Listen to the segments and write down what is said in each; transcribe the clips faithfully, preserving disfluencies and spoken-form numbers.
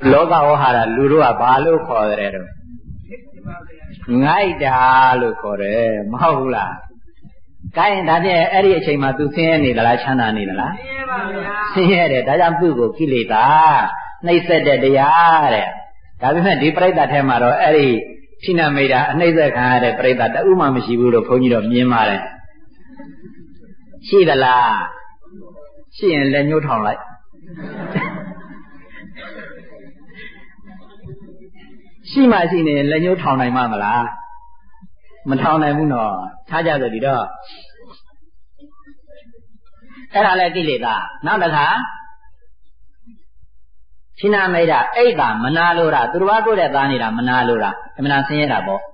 Loka Ohara, Lurua Balu for them. Naida look for a Mahula. Kain that area chama to see any the Lachana Nila. See it, I am Pugo, Kilita. They said that they are. Government deprived that Hamaro, Eri, China made a neither kind of pray that the Uma Mishibu pony of Myanmar. She the la. She and the new town like. She might see in the new town like Mamala. Matana Muno, Taja the Dido. Era like Dilita, now that her China made a Ada, Manalura, Durwago de Danida, Manalura, and Manasina Bo.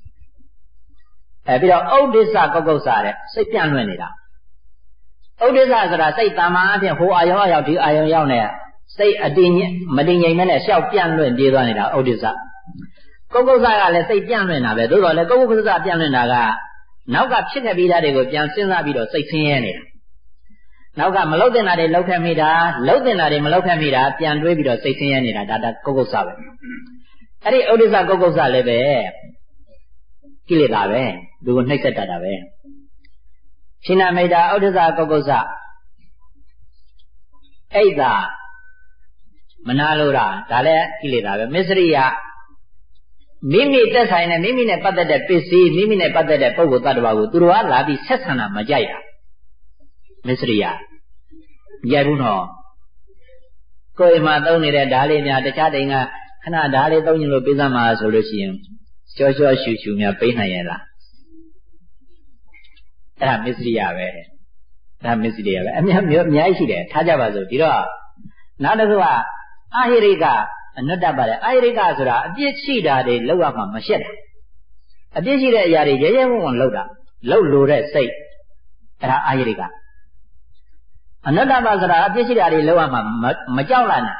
A bit of old Disacosa, say Pianwenida. Old Disaster, say Tamati, who I owe to Ione, say a din, Madini Mene, shall Pianwen, Divanida, Odisa. Cocosa, let's say Pianwena, the Dula, Cocosa Pianwenaga. Now got Chickabida, they go Piansina Bido, say Tiene. Now got Melodina de Locamida, Lodina de Melocamida, Pian Rebido, say Tiene, that Cocosa. Ari Odisa Cocosa leve. Kill it away, do next at away. China made a Odisa Cocosa. Ada Manalura, Dale, kill it away. Miseria. Mimi the sign and Mimi ne Pata de P C, Mimi ne Pata de Pogo Tadwa, Durua, Labi Sesana, Majaya. Misria Yaruno Koima don't need a Dalina, the Chadinga, Hana Dali don't you know Bizama solution. Joshua shoot you me a penayela. That Misria, that Misria, and Yashi, Tajabazo, Dira. Nada, Ahiriga. Another bad Iriga, a dear cheetah, they low up my machine. A dear cheetah, Yari, Yamu, Loda, low loaded, say, Iriga. Another Bazara, a dear cheetah, low up my Majalana.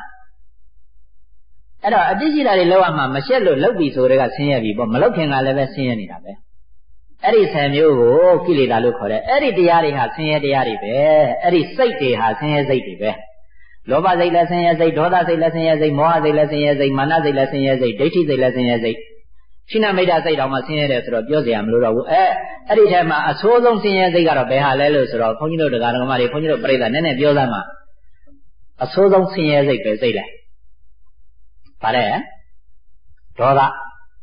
A dear cheetah, low up my Machelle, Lobby, so they got senior, but Malokan, I'll never see any of it. Eddie Samuel, kill it, I look for it. Eddie Diari has seen Diari bear, Eddie Sati has seen Zati bear. Loba they lesson as a daughter they lesson as a more they lesson as a mana they lesson as a deity they lesson as a China made us say almost in it or Josiam Luro. Eh, every time a soul don't see as they got a beha lelos or Ponyo the Garamari, Ponyo Breda, and then Biosama. A soul don't see as a Pesela. Pare, Dora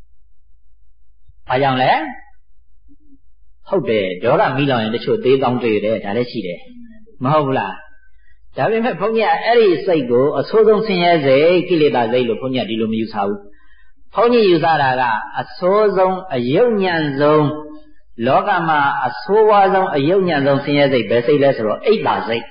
Payamle? How dare Dora Milan and the show they don't do it, Alesside. Mahula. Davin Ponya Eri Saigo, a Sodom Senior Zay, Kilida Zay, Ponya Dilum use how. Pony Uzaraga, a Sozon, a Union zone, Logama, a Sowazon, a Union zone Senior Zay, Bessiles or eight Zay.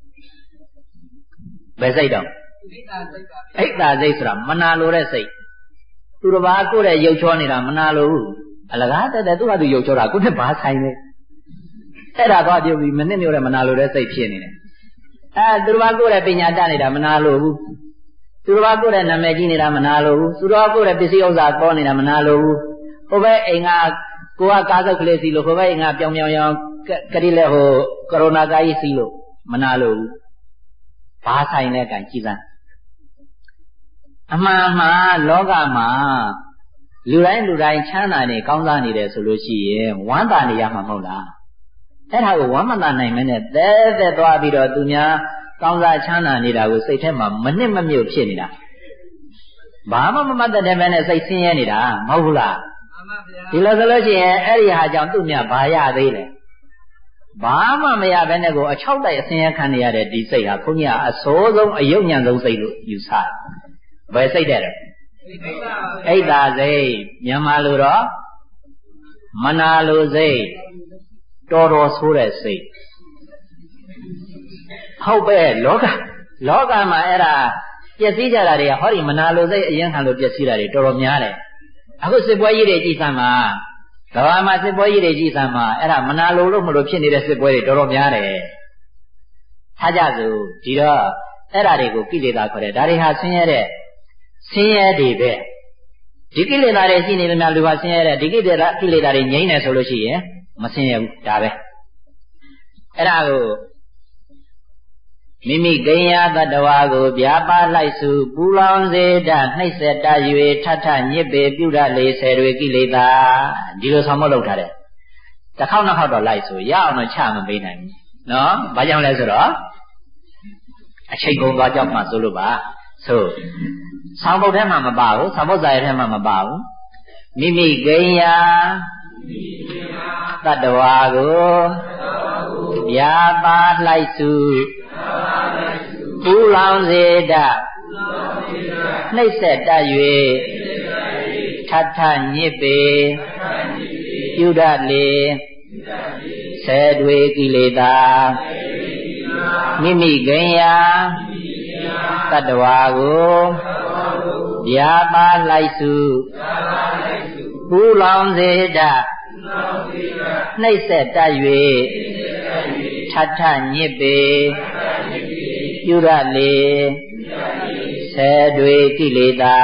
Bessidom. Eight Zay, Manalo Resi. Turubaku, a Yochonida, Manalo, Alagata, that do have the Yochora, couldn't pass high. Said I thought you would be Manila Manalo Resi Pianin. Ah, Durwago Pinya Danida Manalo. Durwago and Namagina Manalo. Surago Episodes born in Manalo. Over Inga, Goa Casa Clasilo, over Inga Pyongyang, Karileho, Corona Gai Silo, Manalo. Pasa in a Kanchiza. Amama, Logama. Lurain Lurain Chana, Kaunani, the solution, one Dani Yamamola. That how one man name in it, there the Dwabido Dunya, Kaunza Chana Nida will say Tema, Manima Muchinida. Bama Mother Devana say Sienida, Mahula. Philosophy area Jan Dunya Baya Dele. Bama may have go a child like a senior candia that they say, Apunia, a soul, a union, those say you say. But say that. Ada Zay, Yamalura, Manalo Zay. Toro Sura say. How bad, Loga? Loga Maera, Yasija, Hori Manalo, they young hand of Yasira, Toro Miare. I was a boy, Gisama. Kawama, the boy, Gisama, Era Manalo, Murupin, the boy, Toro Miare. Hajazu, Tira, Era de Gukida, Dari has seen it. See a day. Dikili that is in the Maluva Sierra, Dikili that in Yana Solution, Massia Dabe. Erago မိမိဂိယတတ္တဝါကိုဗျာပါလိုက်စုပူလောင်စေတတ်နှိမ့်ဆက်တတ်၍ထထညစ်ပေပြုတတ်လေဆယ်တွေကိလေသာဒီလိုဆောင်မလုပ်ထားတယ်တစ်ခေါက်နှစ်ခေါက်တော့လိုက်ဆိုရအောင်တော့ချမပေးနိုင်ဘူးနော်ဘာကြောင့်လဲဆိုတော့အချိန်ကုန်သွားကြောက်မှဆိုလို့ပါဆိုဆောင်ပုဒ်ထဲမှာမပါဘူးဆောင်ပုဒ်စာရဲထဲမှာမပါဘူးမိမိဂိယတတ္တဝါကိုဗျာပါလိုက်စုပူလောင်စေတတ်နှိမ့်ဆက်တတ်၍ထထညစ်ပေပြုတတ်လေဆယ်တွေကိလေသာမိမိဂိယတတ္တဝါကိုဗျာပါလိုက်စုပူလောင်စေတတ်နှိမ့်ဆက်တတ်၍ထထညစ်ပေပြုရလေဆယ်တွေကိလေသာ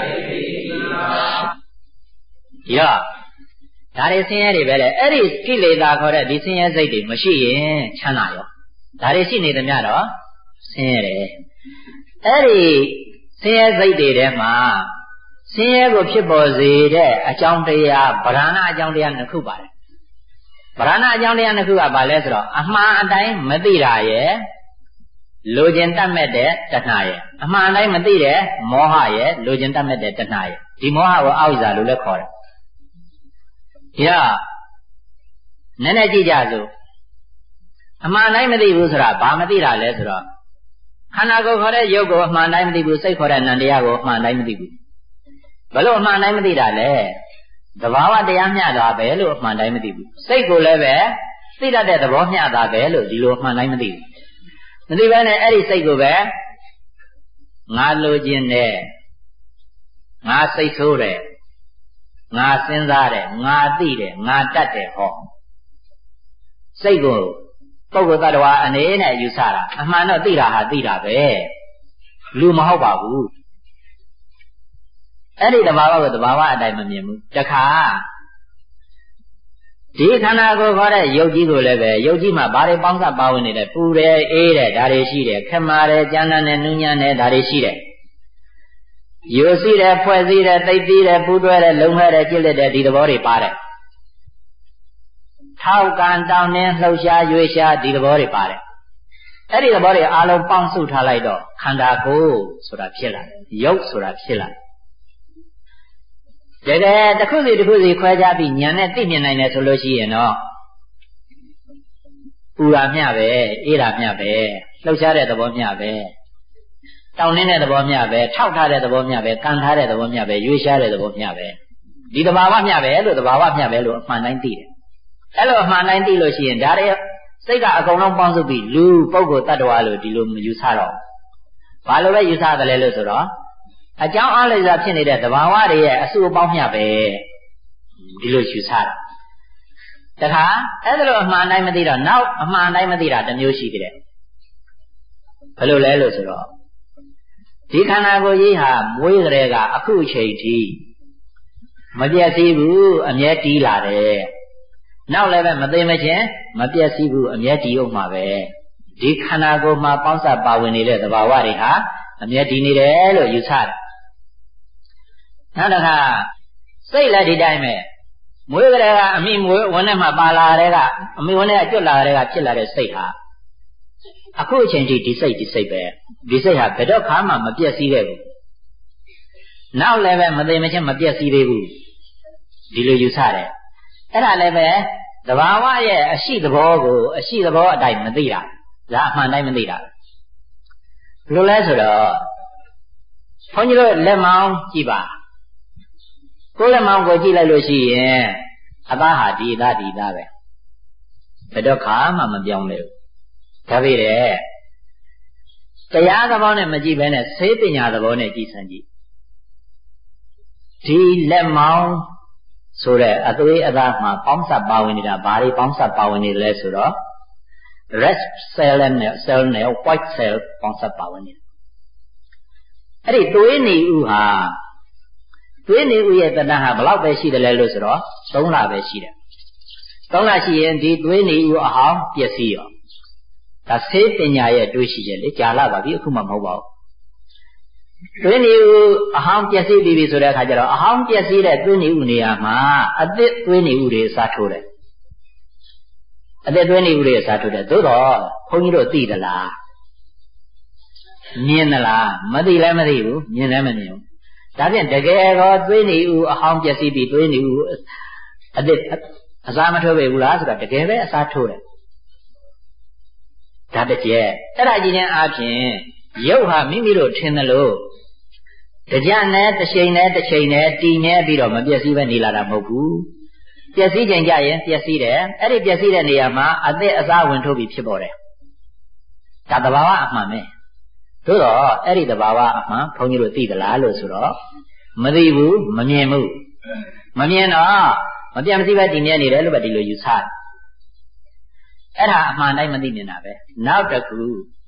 ရောဒါတွေဆင်းရဲတွေပဲလေအဲ့ဒီကိလေသာခေါ်တဲ့ဒီဆင်းရဲစိတ်တွေမရှိရင်ချမ်းသာရောဒါတွေရှိနေသမျှတော့ဆင်းရဲတယ်အဲ့ဒီဆင်းရဲစိတ်တွေထဲမှာဆင်းရဲကိုဖြစ်ပေါ်စေတဲ့အကြောင်းတရားဗราဏအကြောင်းတရားနှစ်ခုပါတယ်ဗราဏအကြောင်းတရားနှစ်ခုကဘာလဲဆိုတော့အမှန်အတိုင်းမသိတာရဲ့လိုချင်တတ်မဲ့တဲ့တဏှာရဲ့အမှန်အတိုင်းမသိတဲ့မောဟရဲ့လိုချင်တတ်မဲ့တဲ့တဏှာရဲ့ဒီမောဟကိုအဝိဇ္ဇာလို့လည်းခေါ်တယ်ဒီတော့နည်းနည်းကြည့်ကြစို့အမှန်တိုင်းမသိဘူးဆိုတာဘာမသိတာလဲဆိုတော့ခန္ဓာကိုယ်ခေါ်တဲ့ရုပ်ကိုအမှန်တိုင်းမသိဘူးစိတ်ခေါ်တဲ့နံတရားကိုအမှန်တိုင်းမသိဘူးဘယ်လိုအမှန်တိုင်းမသိတာလဲသဘာဝတရားမျှတာပဲလို့အမှန်တိုင်းမသိဘူးစိတ်ကိုလည်းပဲသိတတ်တဲ့သဘောမျှတာပဲလို့ဒီလိုအမှန်တိုင်းမသိဘူးမသိဘဲနဲ့အဲ့ဒီစိတ်ကိုပဲငါလိုချင်တယ်ငါစိတ်ဆိုးတယ်ငါစဉ်းစားတယ်ငါသိတယ်ငါတတ်တယ်ဟောစိတ်ကိုပုဂ္ဂိုလ်သတ္တဝါအနေနဲ့ယူဆတာအမှန်တော့သိတာဟာသိတာပဲလူမဟုတ်ပါဘူးအဲ့ဒီတဘာဝကိုတဘာဝအတိုင်းမမြင်ဘူးတခါဒီခန္ဓာကိုယ်ခေါ်တဲ့ယုတ်ကြီးကိုလည်းပဲယုတ်ကြီးမှာဘာတွေပေါင်းစပ်ပါဝင်နေလဲပူတယ်အေးတယ်ဒါတွေရှိတယ်ခမာတယ်ကြမ်းတမ်းတယ်နူးညံ့တယ်ဒါတွေရှိတယ်ယိုစီးတယ်ဖွဲ့စည်းတယ်သိပ်ပြီးတယ်ပူတွဲတယ်လုံမဲ့တယ်ကြစ်လက်တယ်ဒီသဘောတွေပါတယ်ထောက်ကန်တောင်းနှင်းလှုပ်ရှားရွေ့ရှားဒီသဘောတွေပါတယ်အဲ့ဒီသဘောတွေအားလုံးပေါင်းစုထားလိုက်တော့ခန္ဓာကိုယ်ဆိုတာဖြစ်လာတယ်ယုတ်ဆိုတာဖြစ်လာတယ်တကယ်တစ်ခုစီတစ်ခုစီခွဲခြားပြီးဉာဏ်နဲ့သိမြင်နိုင်တယ်ဆိုလို့ရှိရင်တော့ပူတာမျှပဲအေးတာမျှပဲလှုပ်ရှားတဲ့သဘောမျှပဲတောင်းနှင်းတဲ့သဘောမျှပဲထောက်ထားတဲ့သဘောမျှပဲကန်ထားတဲ့သဘောမျှပဲရွေ့ရှားတဲ့သဘောမျှပဲဒီသဘာဝမျှပဲလို့သဘာဝမျှပဲလို့အမှန်တိုင်းသိတယ်အဲ့လိုအမှန်တိုင်းသိလို့ရှိရင်ဒါတွေစိတ်ကအကုန်လုံးပေါင်းစုပြီးလူပုဂ္ဂိုလ်တ attva လို့ဒီလိုမယူဆတော့ဘာလို့ပဲယူဆတယ်လဲလို့ဆိုတော့အကြောင်းအားလျော်ဖြစ်နေတဲ့သဘာဝတွေရဲ့အစုအပေါင်းမျှပဲဒီလိုယူဆတာတခါအဲ့ဒါလိုအမှန်တိုင်းမသိတော့နောက်အမှန်တိုင်းမသိတာတစ်မျိုးရှိသေးတယ်ဘယ်လိုလဲလို့ဆိုတော့ဒီခန္ဓာကိုယ်ကြီးဟာမွေးကြတဲ့ကအခုအချိန်ထိမပြည့်စည်ဘူးအမြဲတည်လာတယ်နောက်လည်းပဲမသိမချင်းမပြည့်စည်ဘူးအမြဲတည်အောင်မှာပဲဒီခန္ဓာကိုယ်မှာပေါင်းစပ်ပါဝင်နေတဲ့သဘာဝတွေဟာအမြဲတည်နေတယ်လို့ယူဆတယ်နောက်တစ်ခါစိတ်လည်းဒီတိုင်းပဲမွေးကြတဲ့ကအမိမွေးဝန်းထဲမှာပါလာတဲ့ကအမိဝန်းထဲကကျွတ်လာတဲ့ကဖြစ်လာတဲ့စိတ်ဟာအခုအချိန်ထိဒီစိတ်ဒီစိတ်ပဲဒီစိတ်ဟာဘယ်တော့ခါမှမပြည့်စည်ခဲ့ဘူးနောက်လည်းပဲမသိမချင်းမပြည့်စည်သေးဘူးဒီလိုယူဆတယ်အဲ့ဒါလည်းပဲသဘာဝရဲ့အရှိသဘောကိုအရှိသဘောအတိုင်းမသိတာဒါအမှန်တိုင်းမသိတာဘယ်လိုလဲဆိုတော့ဘုန်းကြီးတို့လက်မောင်းကြည့်ပါကိုယ်လက်မောင်းကိုကြည့်လိုက်လို့ရှိရင်အသားဟာဒီသားဒီသားပဲဘယ်တော့ခါမှမပြောင်းလဲဘူးဒါပေမဲ့တရားသဘောနဲ့မကြည့်ဘဲနဲ့ဆေးပညာသဘောနဲ့ကြည့်စမ်းကြည့်ဒီလက်မောင်းဆိုတဲ့အသွေးအသားမှာပေါင်းစပ်ပါဝင်နေတာဘာတွေပေါင်းစပ်ပါဝင်နေလဲဆိုတော့ red cell နဲ့ cell နဲ့ white cell ပေါင်းစပ်ပါဝင်နေတယ်အဲ့ဒီသွေးနေဥဟာသွေးနေဥရဲ့တဏ္ဍဟာဘယ်လောက်ပဲရှိတယ်လဲလို့ဆိုတော့သုံးလပဲရှိတယ်သုံးလရှိရင်ဒီသွေးနေဥအဟောင်းပျက်စီးရောဒါဆေးပညာရဲ့တွေးရှိချက်လေကြာလာပါပြီအခုမှမဟုတ်ပါဘူးတွင်းနေဦးအဟောင်းပျက်စီးပြီးပြီဆိုတဲ့အခါကျတော့အဟောင်းပျက်စီးတဲ့တွင်းနေဦးနေရာမှာအသစ်တွင်းနေဦးတွေအစားထိုးတယ်အသစ်တွင်းနေဦးတွေအစားထိုးတယ်သို့တော့ဘုန်းကြီးတို့သိသလားမြင်သလားမသိလည်းမသိဘူးမြင်လည်းမမြင်ဘူးဒါဖြင့်တကယ်တော့သွေးနေဦးအဟောင်းပျက်စီးပြီးသွေးနေဦးအသစ်အစားမထိုးပေဘူးလားဆိုတာတကယ်ပဲအစားထိုးတယ်ဒါတကျက်အဲ့ဒါကြီးတဲ့အားဖြင့်ရုပ်ဟာမိမိတို့ထင်တယ်လို့တကြနဲ့တစ်ချိန်နဲ့တစ်ချိန်နဲ့တည်မြဲပြီးတော့မပျက်စီးပဲနေလာတာမဟုတ်ဘူးပျက်စီးချိန်ကြရင်ပျက်စီးတယ်အဲ့ဒီပျက်စီးတဲ့နေရာမှာအသစ်အစားဝင်ထိုးပြီးဖြစ်ပေါ်တယ်ဒါသဘာဝအမှန်ပဲသို့တော့အဲ့ဒီသဘာဝအမှန်ဘုန်းကြီးတို့သိသလားလို့ဆိုတော့မသိဘူးမမြင်ဘူးမမြင်တော့မပြတ်မစည်းပဲတည်မြဲနေတယ်လို့ပဲဒီလိုယူဆတယ်အဲ့ဒါအမှန်တိုင်းမသိမြင်တာပဲနောက်တစ်ခု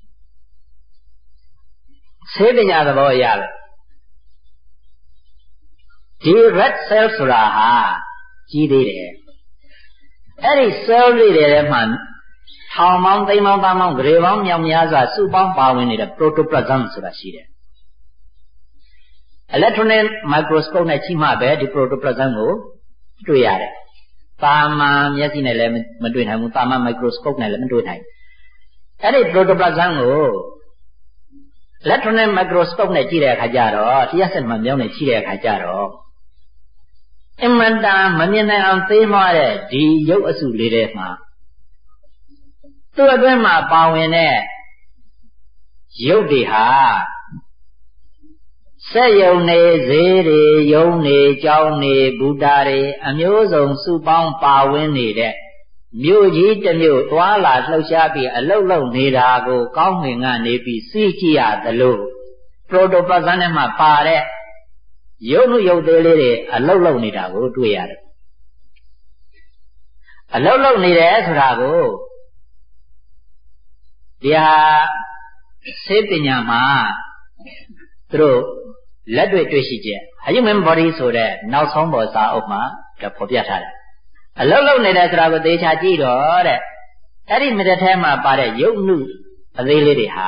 ဆေးပညာသဘောအရပဲဒီ red cell ဆိုတာဟာကြီးသေးတယ်အဲ့ဒီ cell လေးတွေထဲမှာထောင်ပေါင်းသိန်းပေါင်းသားပေါင်းဂရေပေါင်းမြောက်များစွာစုပေါင်းပါဝင်နေတဲ့ protoplasm ဆိုတာရှိတယ် electron microscope နဲ့ကြည့်မှပဲဒီ protoplasm ကိုတွေ့ရတယ်တာမန်မျက်စိနဲ့လည်းမတွေ့နိုင်ဘူးတာမန် microscope နဲ့လည်းမတွေ့နိုင်အဲ့ဒီ protoplasm ကို electron microscope နဲ့ကြည့်တဲ့အခါကျတော့လျှက်စစ်မှန်မြောင်းနဲ့ကြည့်တဲ့အခါကျတော့အမှန်တန်မမြင်နိုင်အောင်သေးမွားတဲ့ဒီရုပ်အစုလေးတွေမှာသူ့အတွင်းမှာပါဝင်တဲ့ရုပ်တွေဟာစက်ယုံနေဈေးတွေယုံနေကြောင်းနေဘူတာတွေအမျိုးစုံစုပေါင်းပါဝင်နေတဲ့မြို့ကြီးတစ်မြို့သွားလာလှုပ်ရှားပြီးအလုတ်လုံနေတာကိုကောင်းငင်ကနေပြီးစီးကြည့်ရသလို protoplasm နဲ့မှပါတဲ့ရုပ်မှုရုပ်သေးလေးတွေအလုတ်လုံနေတာကိုတွေ့ရတယ်အလုတ်လုံနေတယ်ဆိုတာကိုဒီဟာဆေးပညာမှာသူတို့လက်တွေ့တွေ့ရှိချက် human body ဆိုတဲ့နောက်ဆုံးပေါ်စာအုပ်မှာဖော်ပြထားတယ်အလုတ်လုံနေတယ်ဆိုတာကိုသေချာကြည့်တော့တဲ့အဲ့ဒီမြစ်ထဲမှာပါတဲ့ရုပ်မှုအသေးလေးတွေဟာ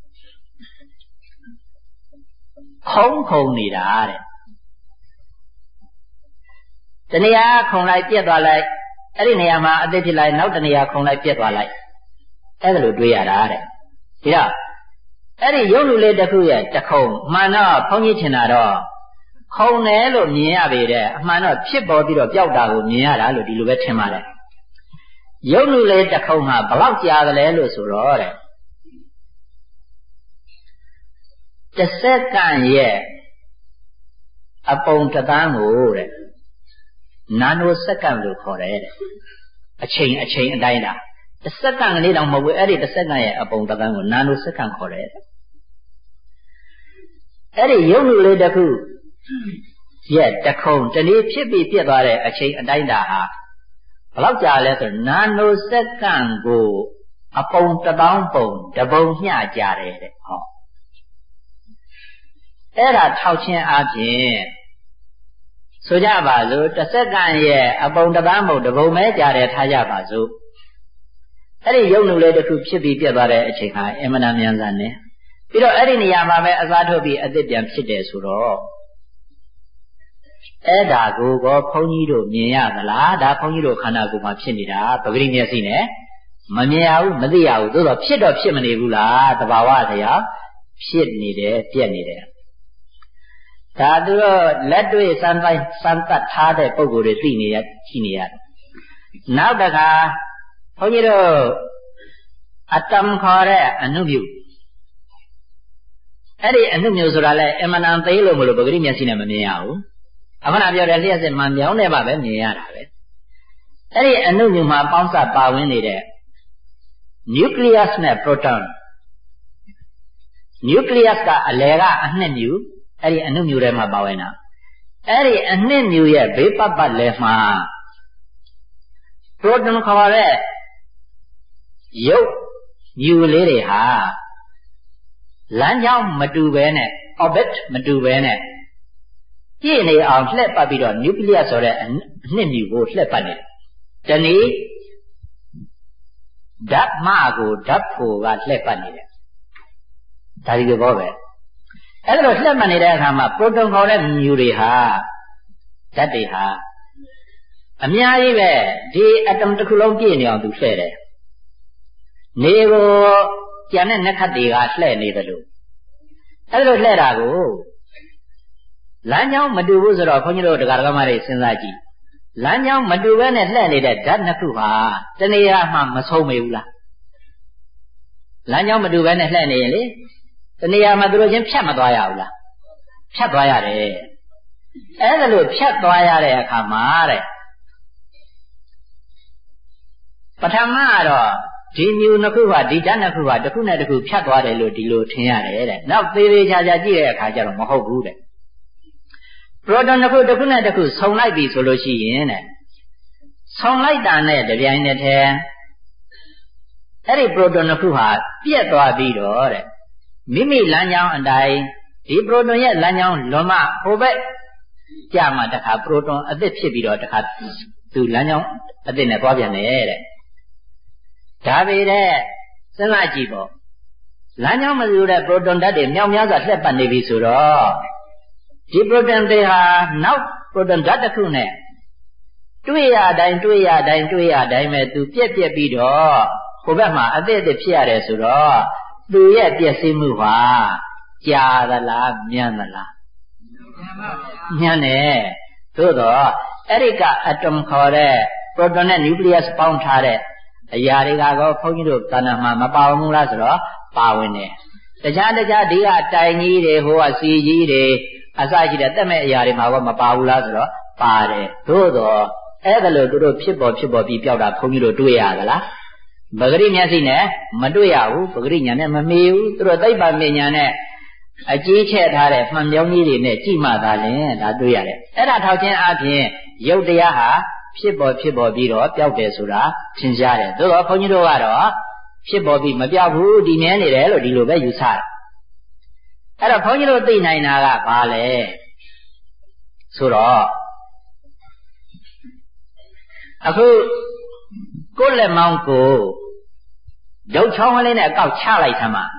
ခုံခုံနေတာတဲ့တနေရာခုံလိုက်ပြက်သွားလိုက်အဲ့ဒီနေရာမှာအသစ်ဖြစ်လိုက်နောက်တနေရာခုံလိုက်ပြက်သွားလိုက်အဲ့ဒါလိုတွေးရတာတဲ့ဒီတော့အဲ့ဒီရုပ်လူလေးတစ်ခုရဲ့တစ်ခုံမှန်တော့ဘုန်းကြီးထင်တာတော့ခုံတယ်လို့မြင်ရပေတဲ့အမှန်တော့ဖြစ်ပေါ်ပြီးတော့ပျောက်တာကိုမြင်ရတာလို့ဒီလိုပဲထင်ပါတယ်ရုပ်လူလေးတစ်ခုံဟာဘလောက်ကြာသလဲလို့ဆိုတော့တဲ့တစ်စက္ကန့်ရဲ့အပုံတစ်သန်းကိုတဲ့နာနိုစက္ကန့်လို့ခေါ်တယ်တဲ့အချိန်အချိန်အတိုင်းတာတစ်စက္ကန့်ကလေးတောင်မဟုတ်ဘူးအဲ့ဒီတစ်စက္ကန့်ရဲ့အပုံတစ်သန်းကိုနာနိုစက္ကန့်ခေါ်တယ်အဲ့ဒီရုပ်လူလေးတစ်ခုရဲ့တခုံတနည်းဖြစ်ပြီးပြက်သွားတဲ့အချိန်အတိုင်းတာဟာဘယ်လောက်ကြာလဲဆိုနာနိုစက္ကန့်ကိုအပုံတစ်သောင်းပုံတပုံမျှကြာတယ်တဲ့ဟောအဲ့ဒါထောက်ချင်းအပြင်ဆိုကြပါစို့တစ်စက္ကန့်ရဲ့အပုံတစ်သန်းပုံတပုံပဲကြာတယ်ထားကြပါစို့အဲ့ဒီရုပ်နုလေးတစ်ခုဖြစ်ပြီးပြတ်သွားတဲ့အချိန်ဟာအမှန်တမြန်ဆန်တယ်ပြီးတော့အဲ့ဒီနေရာမှာပဲအစားထုတ်ပြီးအသစ်ပြန်ဖြစ်တယ်ဆိုတော့အဲ့ဒါကိုကောဘုန်းကြီးတို့မြင်ရသလားဒါဘုန်းကြီးတို့ခန္ဓာကိုယ်မှာဖြစ်နေတာပဂရိမျက်စိနဲ့မမြင်ရဘူးမသိရဘူးသို့တော့ဖြစ်တော့ဖြစ်မနေဘူးလားသဘာဝတရားဖြစ်နေတယ်ပြက်နေတယ်ဒါသူတို့လက်တွေ့စမ်းတိုင်းစမ်းသပ်ထားတဲ့ပုံကိုယ်တွေသိနေရရှိနေရတယ်နောက်တခါဘုန်းကြီးတို့အတ္တမခေါ်တဲ့အနုမြုအဲ့ဒီအနုမြုဆိုတာလဲအမှန်တန်သေးလို့မလို့ပဂရိမျက်စိနဲ့မမြင်ရဘူးအခုနပြောတဲ့လျှက်စစ်မှမြောင်းနေပါပဲမြင်ရတာပဲအဲ့ဒီအနုမြုမှာပေါင်းစပ်ပါဝင်နေတဲ့ nucleus နဲ့ proton nucleus ကအလယ်ကအနှစ်မြုအဲ့ဒီအနုမြုထဲမှာပါဝင်တာအဲ့ဒီအနှစ်မြုရဲ့ဘေးပတ်ပတ်လည်မှာ proton ခေါ်တဲ့ရုပ်မြုလေးတွေဟာလမ်းကြောင်းမတူပဲနဲ့ orbit မတူပဲနဲ့ပြည့်နေအောင်လှည့်ပတ်ပြီးတော့ nucleus ဆိုတဲ့အနှစ်မြုကိုလှည့်ပတ်နေတယ်။တနည်းဓာတ်မကိုဓာတ်ဖို့ကလှည့်ပတ်နေတယ်ဒါဒီလိုပဲအဲ့ဒါလှည့်ပတ်နေတဲ့အခါမှာပရိုတွန်ခေါ်တဲ့မြူတွေဟာဓာတ်တွေဟာအများကြီးပဲဒီအတမ်တစ်ခုလုံးပြည့်နေအောင်သူလှည့်တယ်နေကိုကျန်တဲ့နှက်ခတ်တွေကလှည့်နေတယ်လို့အဲ့လိုလှည့်တာကိုလမ်းကြောင်းမတူဘူးဆိုတော့ခွန်ကြီးတို့တရားဓမ္မတွေစဉ်းစားကြည့်လမ်းကြောင်းမတူဘဲနဲ့လှည့်နေတဲ့ဓာတ်နှစ်ခုဟာတဏှာမှမဆုံးမေဘူးလားလမ်းကြောင်းမတူဘဲနဲ့လှည့်နေရင်လေတဏှာမှသူတို့ချင်းဖြတ်မသွားရဘူးလားဖြတ်သွားရတယ်အဲ့ဒါလို့ဖြတ်သွားရတဲ့အခါမှာတဲ့ပထမကတော့ဒီမြူနှစ်ခုဟာဒီဓာတ်နှစ်ခုဟာတစ်ခုနဲ့တစ်ခုဖြတ်သွားတယ်လို့ဒီလိုထင်ရတယ်တဲ့နောက်သေးသေးချာချာကြည့်တဲ့အခါကျတော့မဟုတ်ဘူးတဲ့ပရိုတွန်တစ်ခုတစ်ခုနဲ့တစ်ခုဆုံလိုက်ပြီဆိုလို့ရှိရင်တဲ့ဆုံလိုက်တာနဲ့တပြိုင်နက်တည်းအဲ့ဒီပရိုတွန်တစ်ခုဟာပြက်သွားပြီးတော့တဲ့မိမိလမ်းကြောင်းအတိုင်းဒီပရိုတွန်ရဲ့လမ်းကြောင်းလွန်မှဟိုဘက်ကြာမှတခါပရိုတွန်အသစ်ဖြစ်ပြီးတော့တခါသူလမ်းကြောင်းအသစ်နဲ့သွားပြန်တယ်တဲ့ဒါပေမဲ့စဉ်းစားကြည့်ပေါ့လမ်းကြောင်းမတူတဲ့ပရိုတွန်ဓာတ်တွေမြောက်များစွာလှည့်ပတ်နေပြီဆိုတော့ဒီပရိုတွန်တွေဟာနောက်ပရိုတွန်ဓာတ်တစ်ခုနဲ့တွေ့ရတိုင်းတွေ့ရတိုင်းတွေ့ရတိုင်းပဲသူပြက်ပြက်ပြီးတော့ဟိုဘက်မှာအသစ်အသစ်ဖြစ်ရတယ်ဆိုတော့သူရဲ့ပြည့်စုံမှုဟာကြာသလားမြန်သလားမြန်တယ်သို့တော့အဲ့ဒီကအတမ်ခေါ်တဲ့ပရိုတွန်နဲ့နျူကလ িয়াস ပေါင်းထားတဲ့အရာတွေကတော့ဘုန်းကြီးတို့သာနာမှာမပါဘူးလားဆိုတော့ပါဝင်တယ်တခြားတခြားဒီကတိုင်ကြီးတွေဟိုကစီကြီးတွေအစရှိတဲ့တက်မဲ့အရာတွေမှာတော့မပါဘူးလားဆိုတော့ပါတယ်သို့တော့အဲ့ဒါလို့တို့ဖြစ်ပေါ်ဖြစ်ပေါ်ပြီးပြောက်တာဘုန်းကြီးတို့တွေ့ရသလားပဂရိမျက်စိနဲ့မတွေ့ရဘူးပဂရိညာနဲ့မမေဘူးသူတို့သိပ္ပံပညာနဲ့အကြီးချဲ့ထားတဲ့မှန်ပြောင်းကြီးတွေနဲ့ကြည့်မှသာလင်ဒါတွေ့ရတယ်အဲ့ဒါထောက်ခြင်းအပြင်ရုပ်တရားဟာဖြစ်ပေါ်ဖြစ်ပေါ်ပြီးတော့ပျောက်တယ်ဆိုတာသင်ကြားတယ်သို့တော့ဘုန်းကြီးတို့ကတော့ဖြစ်ပေါ်ပြီးမပျောက်ဘူးဒီမြဲနေတယ်လို့ဒီလိုပဲယူဆတယ်အဲ့တော့ဘုန်းကြီးတို့သိနိုင်တာကဘာလဲဆိုတော့အခုကိုယ်လက်မောင်းကိုဒုတ်ချောင်းကလေးနဲ့အကောက်ချလိုက်သမှာ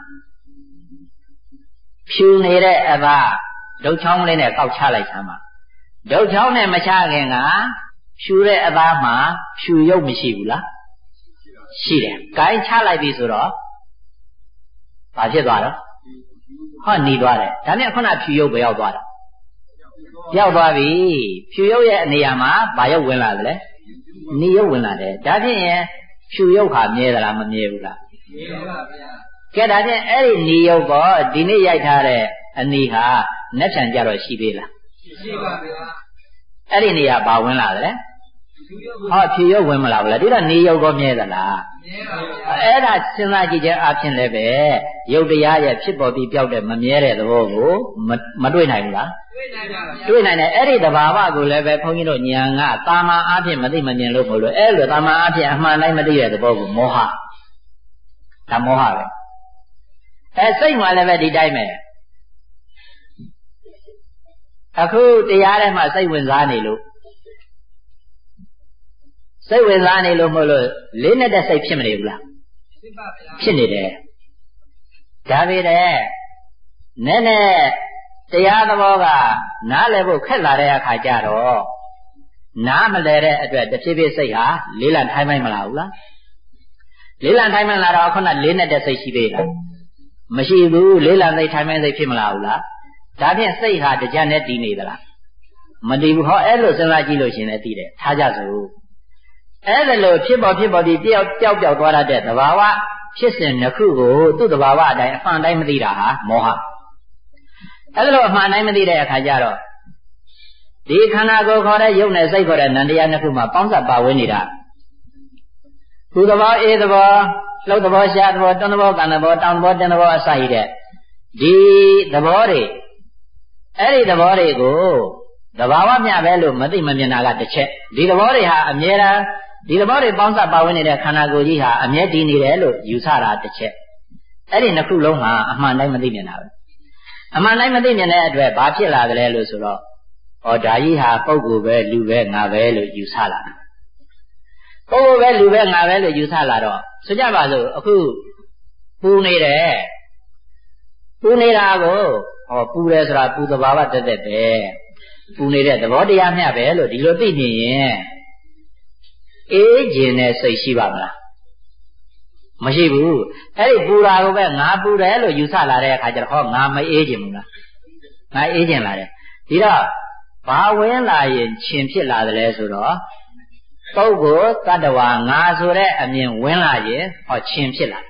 ဖြူနေတဲ့အသားဒုတ်ချောင်းကလေးနဲ့အကောက်ချလိုက်သမှာဒုတ်ချောင်းနဲ့မချခင်ကဖြူတဲ့အသားမှာဖြူရုပ်မရှိဘူးလားရှိတယ်။ကိုင်းချလိုက်ပြီဆိုတော့ဘာဖြစ်သွားတော့ဟောနီးသွားတယ်။ဒါနဲ့ခုနဖြူရုပ်ပဲရောက်သွားတာ။ရောက်သွားပြီဖြူရုပ်ရဲ့နေရာမှာဘာရုပ်ဝင်လာသလဲ။နီးရုပ်ဝင်လာတယ်။ဒါဖြင့်ရင်ဖြူရုပ်ဟာမြဲသလားမမြဲဘူးလား။မြဲပါဗျာ။ကဲဒါဖြင့်အဲ့ဒီနီးရုပ်ကဒီနေ့ရိုက်ထားတဲ့အနီးဟာနှက်ဖြန်ကြတော့ရှိသေးလား။ရှိပါဗျာ။အဲ့ဒီနေရာဘာဝင်လာသလဲဟောဖြူရုပ်ဝင်မလာဘူးလားဒီတော့နေရုပ်ကောမြဲသလားမြဲပါဘူးအဲ့ဒါစဉ်းစားကြည့်ခြင်းအပြင်လည်းပဲရုပ်တရားရဲ့ဖြစ်ပေါ်ပြီးပြောက်တဲ့မမြဲတဲ့သဘောကိုမတွေ့နိုင်ဘူးလားတွေ့နိုင်ပါဘူးတွေ့နိုင်တယ်အဲ့ဒီသဘာဝကိုလည်းပဲဘုန်းကြီးတို့ဉာဏ်ကတာမန်အပြင်မသိမမြင်လို့မလို့အဲ့လိုတာမန်အပြင်အမှန်တိုင်းမသိတဲ့သဘောကိုမောဟဒါမောဟပဲအဲစိတ်မှလည်းပဲဒီတိုင်းပဲအခုတရားထဲမှာစိတ်ဝင်စားနေလို့စိတ်ဝင်စားနေလို့မဟုတ်လို့လေးနဲ့တဲ့စိတ်ဖြစ်မနေဘူးလားဖြစ်ပါဗျာဖြစ်နေတယ်ဒါပေမဲ့နည်းနည်းတရားသဘောကနားလည်ဖို့ခက်လာတဲ့အခါကျတော့နားမလည်တဲ့အတွက်တစ်ဖြည်းဖြည်းစိတ်ဟာလေးလံထိုင်းမိုင်းမလာဘူးလားလေးလံထိုင်းမိုင်းလာတော့ခုနလေးနဲ့တဲ့စိတ်ရှိသေးလားမရှိဘူးလေးလံစိတ်ထိုင်းမိုင်းစိတ်ဖြစ်မလာဘူးလားဒါဖြင့်စိတ်ဟာတကြနဲ့တည်နေသလားမတည်ဘူးဟောအဲ့လိုစဉ်းစားကြည့်လို့ရှင်လည်းတည်တယ်ထားကြစို့အဲ့ဒါလို့ဖြစ်ပေါ်ဖြစ်ပေါ်ပြီးပျောက်ပျောက်ပျောက်သွားတဲ့သဘာဝဖြစ်စဉ်တစ်ခုကိုသူ့သဘာဝအတိုင်းအမှန်တိုင်းမသိတာဟာမောဟအဲ့ဒါလို့အမှန်တိုင်းမသိတဲ့အခါကျတော့ဒီခန္ဓာကိုယ်ခေါ်တဲ့ရုပ်နဲ့စိတ်ခေါ်တဲ့နံတရားနှစ်ခုမှာပေါင်းစပ်ပါဝင်နေတာသူသဘောအေးသဘောလှုပ်သဘောရှားသဘောတွန်းသဘောကံသဘောတောင်သဘောတင်းသဘောအစရှိတဲ့ဒီသဘောတွေအဲ့ဒီသဘောတွေကိုသဘာဝမျှပဲလို့မသိမမြင်တာကတစ်ချက်ဒီသဘောတွေဟာအမြဲတမ်းဒီသဘောတွေပေါင်းစပ်ပါဝင်နေတဲ့ခန္ဓာကိုယ်ကြီးဟာအမြဲတည်နေတယ်လို့ယူဆတာတစ်ချက်အဲ့ဒီနှစ်ခုလုံးဟာအမှန်တိုင်းမသိမြင်တာပဲအမှန်တိုင်းမသိမြင်တဲ့အတွက်ဘာဖြစ်လာကြလဲလို့ဆိုတော့ဩဒါကြီးဟာပုဂ္ဂိုလ်ပဲလူပဲငါပဲလို့ယူဆလာတာကိုယ်ကိုပဲလူပဲငါပဲလို့ယူဆလာတော့ဆိုကြပါစို့အခုပူနေတယ်ပူနေတာကိုဟောပူတယ်ဆိုတာပူသဘာဝတက်တက်ပဲပူနေတဲ့သဘောတရားမျှပဲလို့ဒီလိုသိနေရင်အေးခြင်းနဲ့စိတ်ရှိပါမလားမရှိဘူးအဲ့ဒီပူတာကိုပဲငါပူတယ်လို့ယူဆလာတဲ့အခါကျတော့ဟောငါမအေးခြင်းဘူးလားငါအေးခြင်းလာတယ်ဒီတော့ဘာဝင်လာရင်ရှင်ဖြစ်လာတယ်လဲဆိုတော့ပုဂ္ဂိုလ်တ attva ငါဆိုတဲ့အမြင်ဝင်လာရင်ဟောရှင်ဖြစ်လာ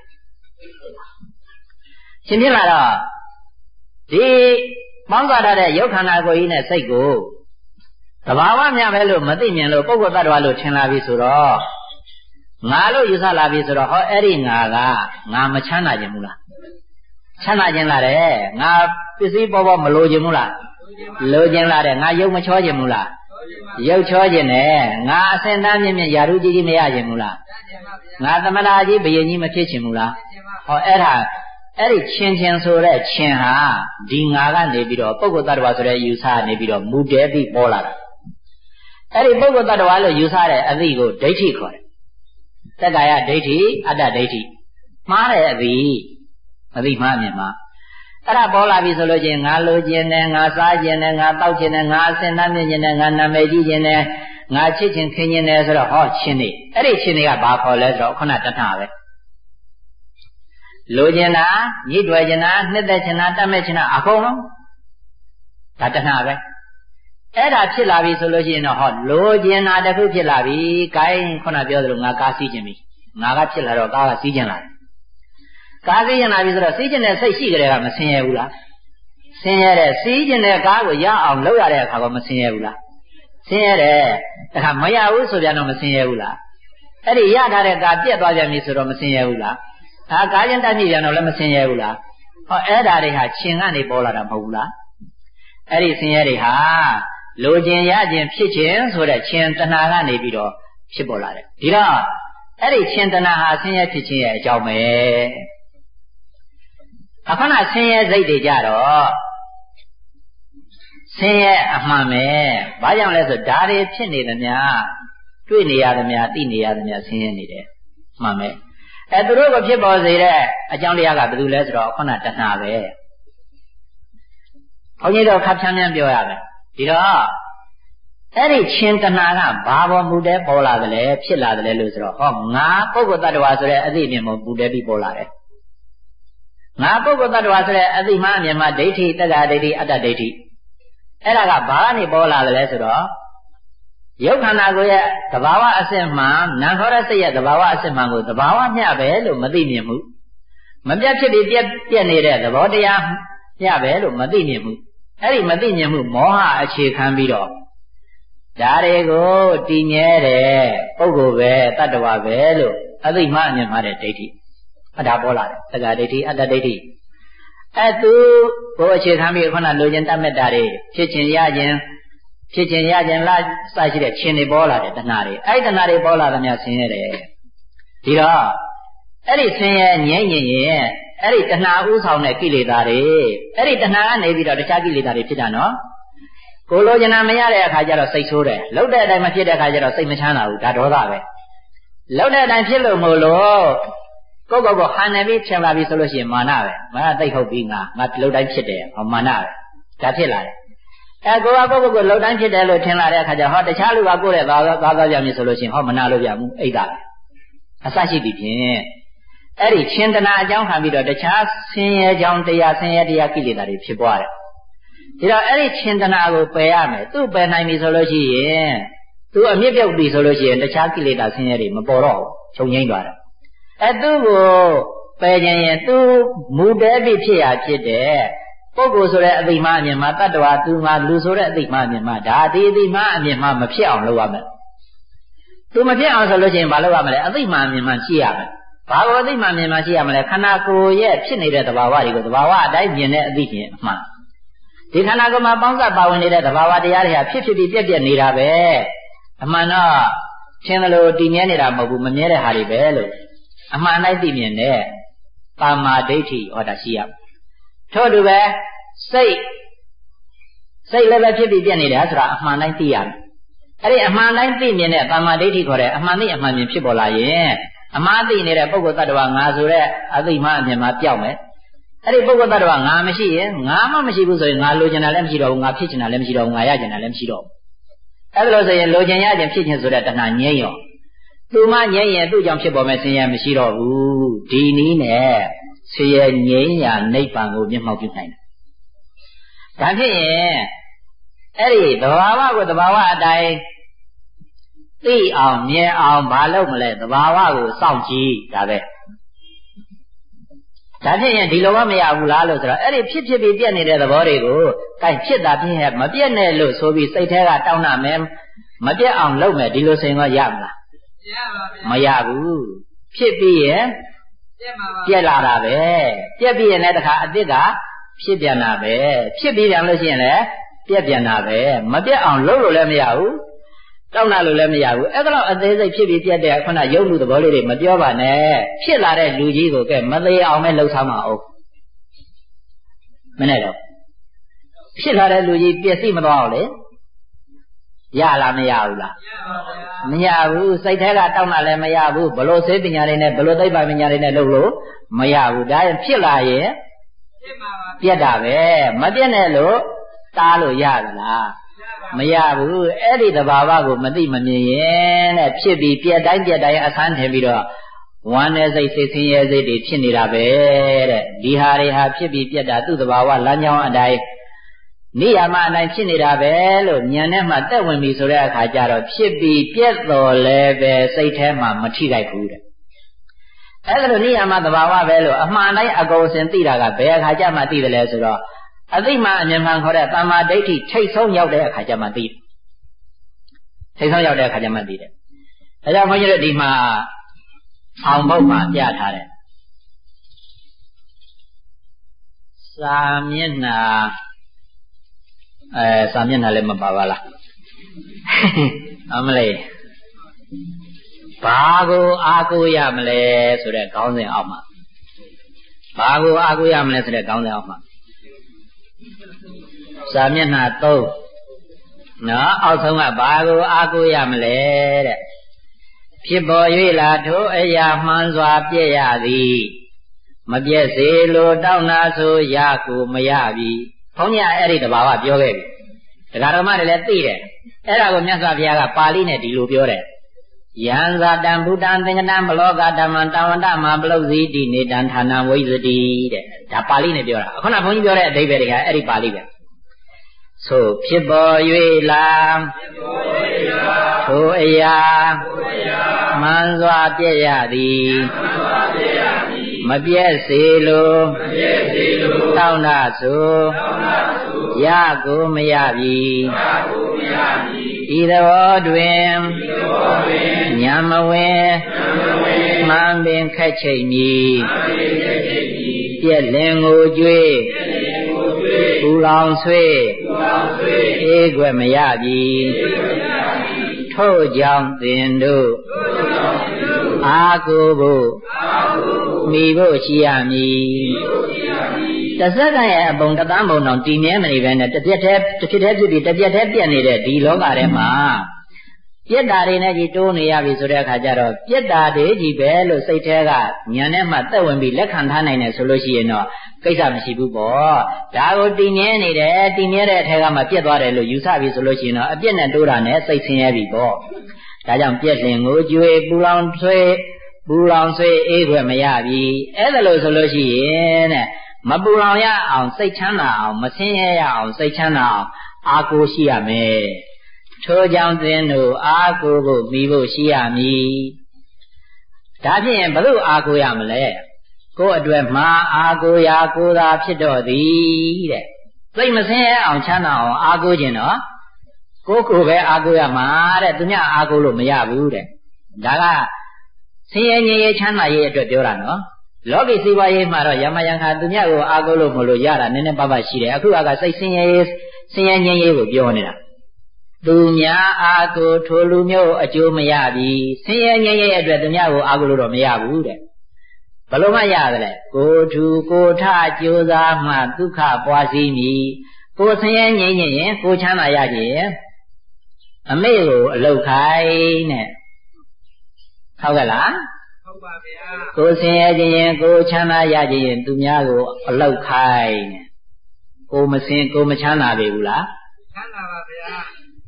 ရှင်ဖြစ်လာတော့ဒီပေါင်းစားတဲ့ရုပ်ခန္ဓာကိုယ်ကြီးနဲ့စိတ်ကိုသဘာဝမျှပဲလို့မသိမြင်လို့ပုဂ္ဂိုလ်တ attva လို့ထင်လာပြီဆိုတော့ငါလို့ယူဆလာပြီဆိုတော့ဟောအဲ့ဒီငါကငါမချမ်းသာခြင်းဘူးလားချမ်းသာခြင်းလားတဲ့ငါပစ္စည်းပေါ်ပေါ်မလိုခြင်းဘူးလားလိုခြင်းလားတဲ့ငါရုပ်မချောခြင်းဘူးလားရုပ်ချောခြင်းနဲ့ငါအစင်တန်းမြင့်မြင့်ယာရုကြီးကြီးမရခြင်းဘူးလားငါသမဏကြီးဘယင်ကြီးမဖြစ်ခြင်းဘူးလားဟောအဲ့ဒါအဲ့ဒီချင်းချင်းဆိုတဲ့ချင်းဟာဒီငါကနေပြီးတော့ပုဂ္ဂိုလ်တ attva ဆိုတဲ့ယူဆနေပြီးတော့မူတဲပြီးပေါ်လာတာအဲ့ဒီပုဂ္ဂိုလ်တ attva လို့ယူဆတဲ့အသိကိုဒိဋ္ဌိခေါ်တယ်သက္ကာယဒိဋ္ဌိအတ္တဒိဋ္ဌိမှားတဲ့အသိအသိမှားမြင်မှာအဲ့ဒါပေါ်လာပြီဆိုလို့ချင်းငါလိုခြင်းနဲ့ငါစားခြင်းနဲ့ငါတောက်ခြင်းနဲ့ငါအစင်တမ်းမြင့်ခြင်းနဲ့ငါနာမည်ကြီးခြင်းနဲ့ငါချစ်ခြင်းခင်ခြင်းနဲ့ဆိုတော့ဟောချင်းနေအဲ့ဒီချင်းတွေကဘာခေါ်လဲဆိုတော့ခုနတဏှာပဲလိုခြင်းတာညှိတွယ်ခြင်းတာနှစ်သက်ခြင်းတာတတ်မဲ့ခြင်းတာအကုန်လုံးဒါတဏှာပဲအဲ့ဒါဖြစ်လာပြီဆိုလို့ရှိရင်တော့ဟောလိုခြင်းတာတစ်ခုဖြစ်လာပြီ။ကိုင်းခုနပြောသလိုငါကားစီးခြင်းပြီ။ငါကဖြစ်လာတော့ကားကစီးခြင်းလာတယ်။ကားစီးခြင်းလာပြီဆိုတော့စီးခြင်းတဲ့စိတ်ရှိကြတဲ့ကမဆင်းရဲဘူးလား။ဆင်းရဲတဲ့စီးခြင်းတဲ့ကားကိုရအောင်လုပ်ရတဲ့အခါကမဆင်းရဲဘူးလား။ဆင်းရဲတဲ့အခါမရဘူးဆိုပြန်တော့မဆင်းရဲဘူးလား။အဲ့ဒီရထားတဲ့ကားပြက်သွားပြန်ပြီဆိုတော့မဆင်းရဲဘူးလား။ဒါကားချင်းတက်ပြီပြန်တော့လည်းမဆင်းရဲဘူးလား။ဟောအဲ့ဒါတွေဟာရှင်ကနေပေါ်လာတာမဟုတ်ဘူးလား။အဲ့ဒီဆင်းရဲတွေဟာလိုခြင်းရခြင်းဖြစ်ခြင်းဆိုတဲ့ခြင်းတဏှာကနေပြီးတော့ဖြစ်ပေါ်လာတယ်ဒီတော့အဲ့ဒီခြင်းတဏှာဟာဆင်းရဲဖြစ်ခြင်းရဲ့အကြောင်းပဲအခုနဆင်းရဲစိတ်တွေကြတော့ဆင်းရဲအမှန်ပဲဘာကြောင့်လဲဆိုဒါတွေဖြစ်နေသမျှတွေ့နေရသမျှသိနေရသမျှဆင်းရဲနေတယ်မှန်ပဲအဲသူတို့ကိုဖြစ်ပေါ်စေတဲ့အကြောင်းတရားကဘာလို့လဲဆိုတော့ခုနတဏှာပဲဘုန်းကြီးတို့ခပ်ချမ်းချမ်းပြောရမယ်ဒီတော့အဲ့ဒီချင်းတဏှာကဘာပေါ်မူတဲပေါ်လာတယ်လဲဖြစ်လာတယ်လဲလို့ဆိုတော့ဟောငါပုဂ္ဂိုလ်တ attva ဆိုတဲ့အသိအမြင်ပေါ်မူတဲပြီးပေါ်လာတယ်ငါပုဂ္ဂိုလ်တ attva ဆိုတဲ့အသိမှအမြင်မှဒိဋ္ဌိတက္ကဒိဋ္ဌိအတ္တဒိဋ္ဌိအဲ့ဒါကဘာကနေပေါ်လာတယ်လဲဆိုတော့ရုပ်ခန္ဓာကိုယ်ရဲ့သဘာဝအစစ်မှန်နာမ်ခေါ်တဲ့စိတ်ရဲ့သဘာဝအစစ်မှန်ကိုသဘာဝမျှပဲလို့မသိမြင်ဘူးမပြတ်ဖြစ်ပြီးပြက်ပြက်နေတဲ့သဘောတရားမျှပဲလို့မသိမြင်ဘူးအဲ့ဒီမသိမြင်မှုမောဟအခြေခံပြီးတော့ဒါတွေကိုတည်မြဲတဲ့ပုဂ္ဂိုလ်ပဲတ attva ပဲလို့အသိမှအမြင်မှတဲ့ဒိဋ္ဌိအဒါပေါ်လာတယ်တက္ကဒိဋ္ဌိအတ္တဒိဋ္ဌိအဲသူကိုအခြေခံပြီးခုနလိုချင်တတ်မဲ့တာတွေဖြစ်ခြင်းရခြင်းဖြစ်ခြင်းရခြင်းလားစရှိတဲ့ခြင်းတွေပေါ်လာတယ်တဏှာတွေအဲ့ဒီတဏှာတွေပေါ်လာသမျှဆင်းရဲတယ်ဒီတော့အဲ့ဒီဆင်းရဲငြိမ့်ငြိမ်ရင်အဲ့ဒီတဏှာဥဆောင်တဲ့ကိလေသာတွေအဲ့ဒီတဏှာကနေပြီးတော့တခြားကိလေသာတွေဖြစ်တာနော်ကိုလိုချင်တာမရတဲ့အခါကျတော့စိတ်ဆိုးတယ်လှုပ်တဲ့အတိုင်းမဖြစ်တဲ့အခါကျတော့စိတ်မချမ်းသာဘူးဒါဒေါသပဲလှုပ်တဲ့အတိုင်းဖြစ်လို့မို့လို့ကိုယ့်ကိုယ်ကိုဟန်နေပြီးဖြစ်လာပြီဆိုလို့ရှိရင်မာနပဲမာနသိဟုတ်ပြီးငါငါလှုပ်တိုင်းဖြစ်တယ်ဟောမာနပဲဒါဖြစ်လာတယ်အဲကိုယ်ကကိုယ့်ကိုယ်ကိုလှုပ်တိုင်းဖြစ်တယ်လို့ထင်လာတဲ့အခါကျဟောတခြားလူကကိုယ့်ရဲ့သားသားသားကြမြင်ဆိုလို့ရှိရင်ဟောမနာလို့ပြမှုအိတ်တာပဲအစရှိသည်ဖြင့်အဲ့ဒီချင်းတနာအကြောင်းခံပြီးတော့တခြားဆင်းရဲကြောင်းတရားဆင်းရဲတရားကိလေသာတွေဖြစ်ပွားတယ်ဒီတော့အဲ့ဒီချင်းတနာကိုပယ်ရမယ်သူ့ပယ်နိုင်ပြီဆိုလို့ရှိရင်သူအမြင့်ပြုတ်ပြီဆိုလို့ရှိရင်တခြားကိလေသာဆင်းရဲတွေမပေါ်တော့ဘူးချုပ်ငိမ့်သွားတယ်အဲသူ့ကိုပယ်ခြင်းရင်သူမူတဲပြီးဖြစ်ရဖြစ်တယ်ပုဂ္ဂိုလ်ဆိုတဲ့အသိမှအမြင်မှတ attva သူငါလူဆိုတဲ့အသိမှအမြင်မှဒါဒီအသိမှအမြင်မှမဖြစ်အောင်လုပ်ရမယ်သူမဖြစ်အောင်ဆိုလို့ရှိရင်မလုပ်ရမလဲအသိမှအမြင်မှရှိရမယ်ဘာလို့အသိမှအမြင်မှရှိရမလဲခန္ဓာကိုယ်ရဲ့ဖြစ်နေတဲ့သဘာဝတွေကိုသဘာဝအတိုင်းမြင်တဲ့အသိဖြင့်အမှန်ဒီခန္ဓာကိုယ်မှာပေါင်းစပ်ပါဝင်နေတဲ့သဘာဝတရားတွေဟာဖြစ်ဖြစ်ပြီးပြက်ပြက်နေတာပဲအမှန်တော့ချင်းလို့တည်မြဲနေတာမဟုတ်ဘူးမမြဲတဲ့ဟာတွေပဲလို့အမှန်တိုင်းသိမြင်တဲ့ပါမာဒိဋ္ဌိဟောတာရှိရထို့တူပဲစိတ်စိတ်လည်းပဲဖြစ်ပြီးပြက်နေတာဆိုတာအမှန်တိုင်းသိရမယ်အဲ့ဒီအမှန်တိုင်းသိမြင်တဲ့သမ္မာဒိဋ္ဌိခေါ်တဲ့အမှန်သိအမှန်မြင်ဖြစ်ပေါ်လာရင်အမှားသိနေတဲ့ပုဂ္ဂိုလ်တ attva ငါဆိုတဲ့အသိမှအမြင်မှပျောက်မယ်အဲ့ဒီပုဂ္ဂိုလ်တ attva ငါမရှိရင်ငါမှမရှိဘူးဆိုရင်ငါလိုချင်တာလည်းမရှိတော့ဘူးငါဖြစ်ချင်တာလည်းမရှိတော့ဘူးငါရချင်တာလည်းမရှိတော့ဘူးအဲ့ဒါလို့ဆိုရင်လိုချင်ရချင်ဖြစ်ချင်ဆိုတဲ့တဏှာငြိမ်းရောသူမှငြိမ်းရင်သူ့ကြောင့်ဖြစ်ပေါ်မဲ့ဆင်းရဲမရှိတော့ဘူးဒီနည်းနဲ့ဆင်းရဲငြိမ်းရာနိဗ္ဗာန်ကိုမျက်မှောက်ပြုနိုင်တယ်ဒါဖြစ်ရင်အဲ့ဒီသဘာဝကိုသဘာဝအတိုင်းသိအောင်မြင်အောင်မလုပ်မလဲသဘာဝကိုစောင့်ကြည့်ဒါပဲဒါဖြစ်ရင်ဒီလိုမှမရဘူးလားလို့ဆိုတော့အဲ့ဒီဖြစ်ဖြစ်ပြီးပြက်နေတဲ့သဘောတွေကိုကိုင်ဖြစ်တာပြင်းရမပြက်နဲ့လို့ဆိုပြီးစိတ်ထဲကတောင်းတမယ်မပြက်အောင်လုပ်မယ်ဒီလိုဆိုရင်တော့ရမလားမရဘူးဖြစ်ပြီးရင်ပြက်လာတာပဲပြက်ပြီးရင်လည်းတခါအစ်စ်ကဖြစ်ပြန်တာပဲဖြစ်ပြီးပြန်လို့ရှိရင်လည်းပြက်ပြန်တာပဲမပြက်အောင်လုပ်လို့လည်းမရဘူးတောင်းတလို့လည်းမရဘူးအဲ့ဒါတော့အသေးစိတ်ဖြစ်ပြီးပြက်တဲ့ခုနရုပ်လူသဘောလေးတွေမပြောပါနဲ့ဖြစ်လာတဲ့လူကြီးကိုကဲမသေးအောင်ပဲလှုပ်ဆောင်ပါဦးမနဲ့တော့ဖြစ်လာတဲ့လူကြီးပျက်စီးမသွားအောင်လေရလားမရဘူးလားမရဘူးစိတ်ထဲကတောင်းတာလည်းမရဘူးဘလို့စေပညာတွေနဲ့ဘလို့သိပ္ပံပညာတွေနဲ့လုပ်လို့မရဘူးဒါရင်ဖြစ်လာရင်ပြက်တာပဲမပြက်နဲ့လို့တားလို့ရသလားမရဘူးအဲ့ဒီသဘာဝကိုမသိမမြင်ရင်တဲ့ဖြစ်ပြီးပြက်တိုင်းပြက်တိုင်းအဆန်းထင်ပြီးတော့ဝမ်းနဲ့စိတ်စိတ်ဆင်းရဲစိတ်တွေဖြစ်နေတာပဲတဲ့ဒီဟာတွေဟာဖြစ်ပြီးပြက်တာသူ့သဘာဝလမ်းကြောင်းအတိုင်းနေရာမှာအတိုင်းဖြစ်နေတာပဲလို့ဉာဏ်နဲ့မှတက်ဝင်ပြီဆိုတဲ့အခါကျတော့ဖြစ်ပြီးပြက်တော်လည်းပဲစိတ်ထဲမှာမထိလိုက်ဘူးတဲ့အဲ့ဒါလို့နေရာမှာသဘာဝပဲလို့အမှန်တိုင်းအကုန်စင်သိတာကဘယ်အခါကျမှသိတယ်လဲဆိုတော့အသိမှအမြင်မှန်ခေါ်တဲ့သမ္မာဒိဋ္ဌိထိတ်ဆုံးရောက်တဲ့အခါကျမှသိတယ်ထိတ်ဆုံးရောက်တဲ့အခါကျမှသိတယ်ဒါကြောင့်ဘုန်းကြီးတို့ဒီမှာအောင်ဘုတ်မှာပြထားတယ်စာမျက်နှာအဲစာမျက်နှာလည်းမပါပါလားအမလေးဘာကိုအားကိုးရမလဲဆိုတဲ့ခေါင်းစဉ်အောက်မှာဘာကိုအားကိုးရမလဲဆိုတဲ့ခေါင်းစဉ်အောက်မှာစာမျက်နှာသုံးနော်အောက်ဆုံးကဘာကိုအားကိုးရမလဲတဲ့ဖြစ်ပေါ်၍လာထိုအရာမှန်စွာပြည့်ရသည်မပြည့်စေလိုတောင်းနာဆိုရကိုမရပြီဘုန်းကြီးအဲ့ဒီတဘာဝပြောခဲ့ပြီတရားတော်မတွေလည်းသိတယ်အဲ့ဒါကိုမြတ်စွာဘုရားကပါဠိနဲ့ဒီလိုပြောတယ်ယံဇာတံဘုဒ္ဓံသင်္ကတံဘလောကဓမ္မံတဝန္တမပလုဇိတိနေတံဌာနဝိဇ္ဇတိတဲ့ဒါပါဠိနဲ့ပြောတာခုနဘုန်းကြီးပြောတဲ့အဓိပ္ပာယ်တွေကအဲ့ဒီပါဠိပဲဆိုဖြစ်ပေါ်၍လာထိုအရာမှန်စွာပြည့်ရသည်မပြည့်စေလိုတောင်းတာဆိုရကိုမရပြီဤသဘောတွင်ညံမဝင်မှန်ပင်ခက်ချိတ်မည်ပြက်လင်ကိုကြွေးပူလောင်ဆွေးအေးခွက်မရပြီထို့ကြောင့်သင်တို့အာကိုဖို့မိဖို့ရှိရမည်တစက္ကန့်ရဲ့အပုံတသန်းပုံတောင်တည်မြဲမနေပဲနဲ့တစ်ပြက်တည်းတစ်ဖြစ်တည်းဖြစ်ပြီးတစ်ပြက်တည်းပြက်နေတဲ့ဒီလောကထဲမှာပြက်တာတွေနဲ့ကြီးတိုးနေရပြီဆိုတဲ့အခါကျတော့ပြက်တာတွေကြီးပဲလို့စိတ်ထဲကဉာဏ်နဲ့မှသက်ဝင်ပြီးလက်ခံထားနိုင်တယ်ဆိုလို့ရှိရင်တော့ကိစ္စမရှိဘူးပေါ့ဒါကိုတည်မြဲနေတယ်တည်မြဲတဲ့အထက်ကမှပြက်သွားတယ်လို့ယူဆပြီဆိုလို့ရှိရင်တော့အပြက်နဲ့တိုးတာနဲ့စိတ်ဆင်းရဲပြီပေါ့ဒါကြောင့်ပြက်လင်ကိုကြွေပူလောင်ဆွေးပူလောင်ဆွေးအေးခွက်မရပြီအဲ့ဒါလို့ဆိုလို့ရှိရင်တဲ့မပူလောင်ရအောင်စိတ်ချမ်းသာအောင်မဆင်းရဲရအောင်စိတ်ချမ်းသာအောင်အာကိုရှိရမယ်ထို့ကြောင့်သင်တို့အာကိုဖို့မိဖို့ရှိရမည်ဒါဖြင့်ဘယ်လိုအာကိုရမလဲကိုယ်အတွက်မှာအာကိုရာကိုသာဖြစ်တော့သည်တဲ့စိတ်မဆင်းရဲအောင်ချမ်းသာအောင်အာကိုခြင်းတော့ကိုယ်ကိုယ်ပဲအာကိုရမှာတဲ့သူများအာကိုလို့မရဘူးတဲ့ဒါကဆင်းရဲငြိမ်းချမ်းသာရေးအတွက်ပြောတာနော်လောကီစီးပွားရေးမှာတော့ယမယံခါသူများကိုအာကိုလို့မလို့ရတာနည်းနည်းပါးပါးရှိတယ်အခုကစိတ်ဆင်းရဲဆင်းရဲငြိမ်းရေးကိုပြောနေတာသူများအာကိုထိုလူမျိုးအကျိုးမရပြီဆင်းရဲငြိမ်းရေးအတွက်သူများကိုအာကိုလို့တော့မရဘူးတဲ့ဘယ်လိုမှရတယ်လဲကိုထူကိုထကြိုးစားမှဒုက္ခပွားစည်းမည်ကိုဆင်းရဲငြိမ်းရင်ကိုချမ်းသာရခြင်းအမေကိုအလုတ်ခိုင်းတဲ့ဟုတ်ကဲ့လားဟုတ်ပါဗျာကိုဆင်းရဲခြင်းရင်ကိုချမ်းသာရခြင်းရင်သူများကိုအလုတ်ခိုင်းတဲ့ကိုမစင်ကိုမချမ်းသာပေဘူးလားချမ်းသာပါဗျာ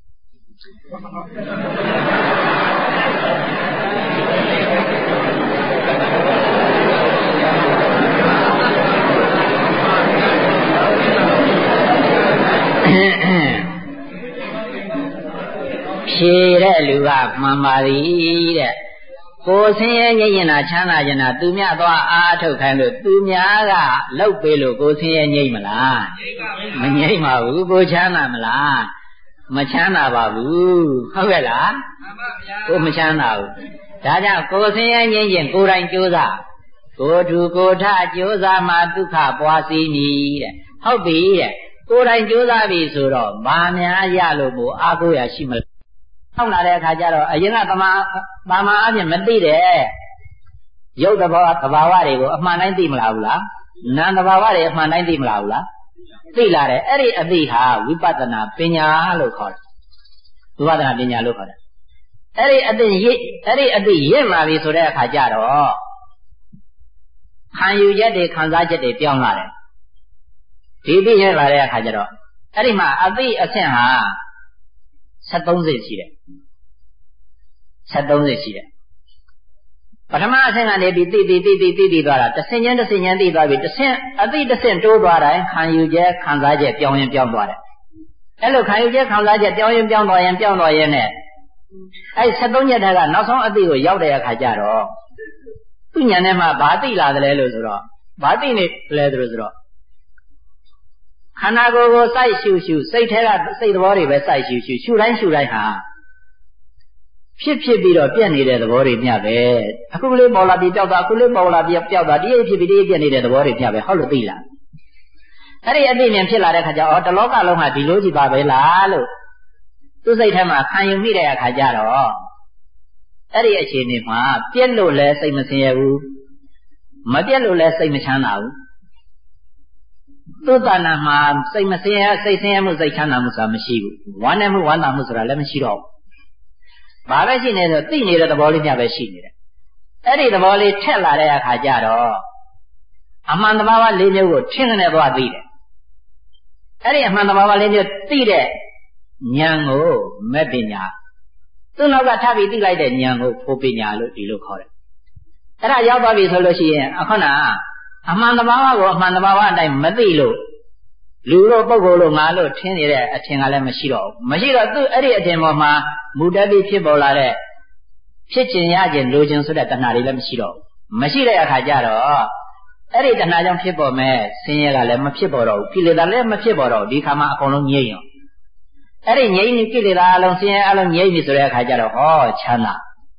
ဖြေတဲ့လူကမှန်ပါသည်တဲ့ကိုဆင်းရဲငြိမ့်ရင်တာချမ်းသာခြင်းတာသူများသွားအားထုတ်ခိုင်းလို့သူများကလောက်ပေးလို့ကိုဆင်းရဲငြိမ့်မလားမငြိမ့်ပါဘူးကိုချမ်းသာမလားမချမ်းသာပါဘူးဟုတ်ကဲ့လားမှန်ပါဗျာကိုမချမ်းသာဘူးဒါကြောင့်ကိုဆင်းရဲငြိမ့်ခြင်းကိုယ်တိုင်ကြိုးစားကိုထူကိုထကြိုးစားမှဒုက္ခပွားစီမည်တဲ့ဟုတ်ပြီတဲ့ကိုယ်တိုင်ကြိုးစားပြီဆိုတော့ဘာများရလို့မို့အားကိုးရရှိမလားဟုတ်လာတဲ့အခါကျတော့အရင်ကသမာပါမအပြင်မသိတဲ့ရုပ်တဘောသဘာဝတွေကိုအမှန်တိုင်းသိမလားဘူးလားနာမ်သဘာဝတွေအမှန်တိုင်းသိမလားဘူးလားသိလာတယ်အဲ့ဒီအသိဟာဝိပဿနာပညာလို့ခေါ်တယ်ဝိပဿနာပညာလို့ခေါ်တယ်အဲ့ဒီအသိရစ်အဲ့ဒီအသိရင့်လာပြီဆိုတဲ့အခါကျတော့ခံယူချက်တွေခံစားချက်တွေပြောင်းလာတယ်ဒီသိရလာတဲ့အခါကျတော့အဲ့ဒီမှာအသိအဆင့်ဟာဆက်သုံးစိတ်ရှိတယ်ဆက်သုံးစိတ်ရှိတယ်ပထမအဆင့်ကနေပြီးသိသိသိသိသိသိသွားတာတစ်ဆင့်ချင်းတစ်ဆင့်ချင်းသိသွားပြီတစ်ဆင့်အသိတစ်ဆင့်တိုးသွားတိုင်းခံယူချက်ခံစားချက်ပြောင်းရင်ပြောင်းသွားတယ်အဲ့လိုခံယူချက်ခံစားချက်ပြောင်းရင်ပြောင်းသွားရင်ပြောင်းသွားရင်နဲ့အဲ့ဆက်သုံးချက်တည်းကနောက်ဆုံးအသိကိုရောက်တဲ့အခါကျတော့သူ့ဉာဏ်ထဲမှာဘာသိလာသလဲလို့ဆိုတော့ဘာသိနေလဲဆိုတော့ခန္ဓာကိုယ်ကိုစိုက်ရှုရှုစိတ်ထဲကစိတ်သဘောတွေပဲစိုက်ရှုရှုရှုတိုင်းရှုတိုင်းဟာဖြစ်ဖြစ်ပြီးတော့ပြက်နေတဲ့သဘောတွေမျှပဲအခုလေးပေါ်လာပြီးပျောက်သွားအခုလေးပေါ်လာပြီးပျောက်သွားဒီအိဖြစ်ပြီးဒီအိပြက်နေတဲ့သဘောတွေမျှပဲဟုတ်လို့သိလားအဲ့ဒီအသိဉာဏ်ဖြစ်လာတဲ့ခါကျတော့တလောကလုံးဟာဒီလိုကြည့်ပါပဲလားလို့သူ့စိတ်ထဲမှာခံယူမိတဲ့အခါကျတော့အဲ့ဒီအခြေအနေမှာပြက်လို့လည်းစိတ်မဆင်းရဲဘူးမပြက်လို့လည်းစိတ်မချမ်းသာဘူးသူ့တဏ္ဍာမှာစိတ်မဆင်းရဲစိတ်ဆင်းရဲမှုစိတ်ချမ်းသာမှုဆိုတာမရှိဘူးဝမ်းနဲ့မှုဝမ်းသာမှုဆိုတာလည်းမရှိတော့ဘူးဘာပဲရှိနေဆိုသိနေတဲ့သဘောလေးညပဲရှိနေတယ်အဲ့ဒီသဘောလေးထက်လာတဲ့အခါကျတော့အမှန်တဘာဝလေးမျိုးကိုထင်နေသွားသိတယ်အဲ့ဒီအမှန်တဘာဝလေးမျိုးသိတဲ့ဉာဏ်ကိုမဲ့ပညာသူ့နောက်ကထပ်ပြီးသိလိုက်တဲ့ဉာဏ်ကိုဖို့ပညာလို့ဒီလိုခေါ်တယ်အဲ့ဒါရောက်သွားပြီဆိုလို့ရှိရင်အခုနအမှန်တဘာဝကိုအမှန်တဘာဝအတိုင်းမသိလို့လူတို့ပုဂ္ဂိုလ်တို့ငါလို့ထင်နေတဲ့အထင်ကလည်းမရှိတော့ဘူးမရှိတော့သူအဲ့ဒီအထင်ပေါ်မှာမူတတ်ပြီးဖြစ်ပေါ်လာတဲ့ဖြစ်ခြင်းရခြင်းလိုခြင်းဆိုတဲ့တဏှာတွေလည်းမရှိတော့ဘူးမရှိတဲ့အခါကျတော့အဲ့ဒီတဏှာကြောင့်ဖြစ်ပေါ်မဲ့ဆင်းရဲကလည်းမဖြစ်ပေါ်တော့ဘူးကိလေသာလည်းမဖြစ်ပေါ်တော့ဒီခါမှအကုန်လုံးငြိမ့်ရောအဲ့ဒီငြိမ့်နေကိလေသာအလုံးဆင်းရဲအလုံးငြိမ့်ပြီဆိုတဲ့အခါကျတော့ဟောချမ်းသာ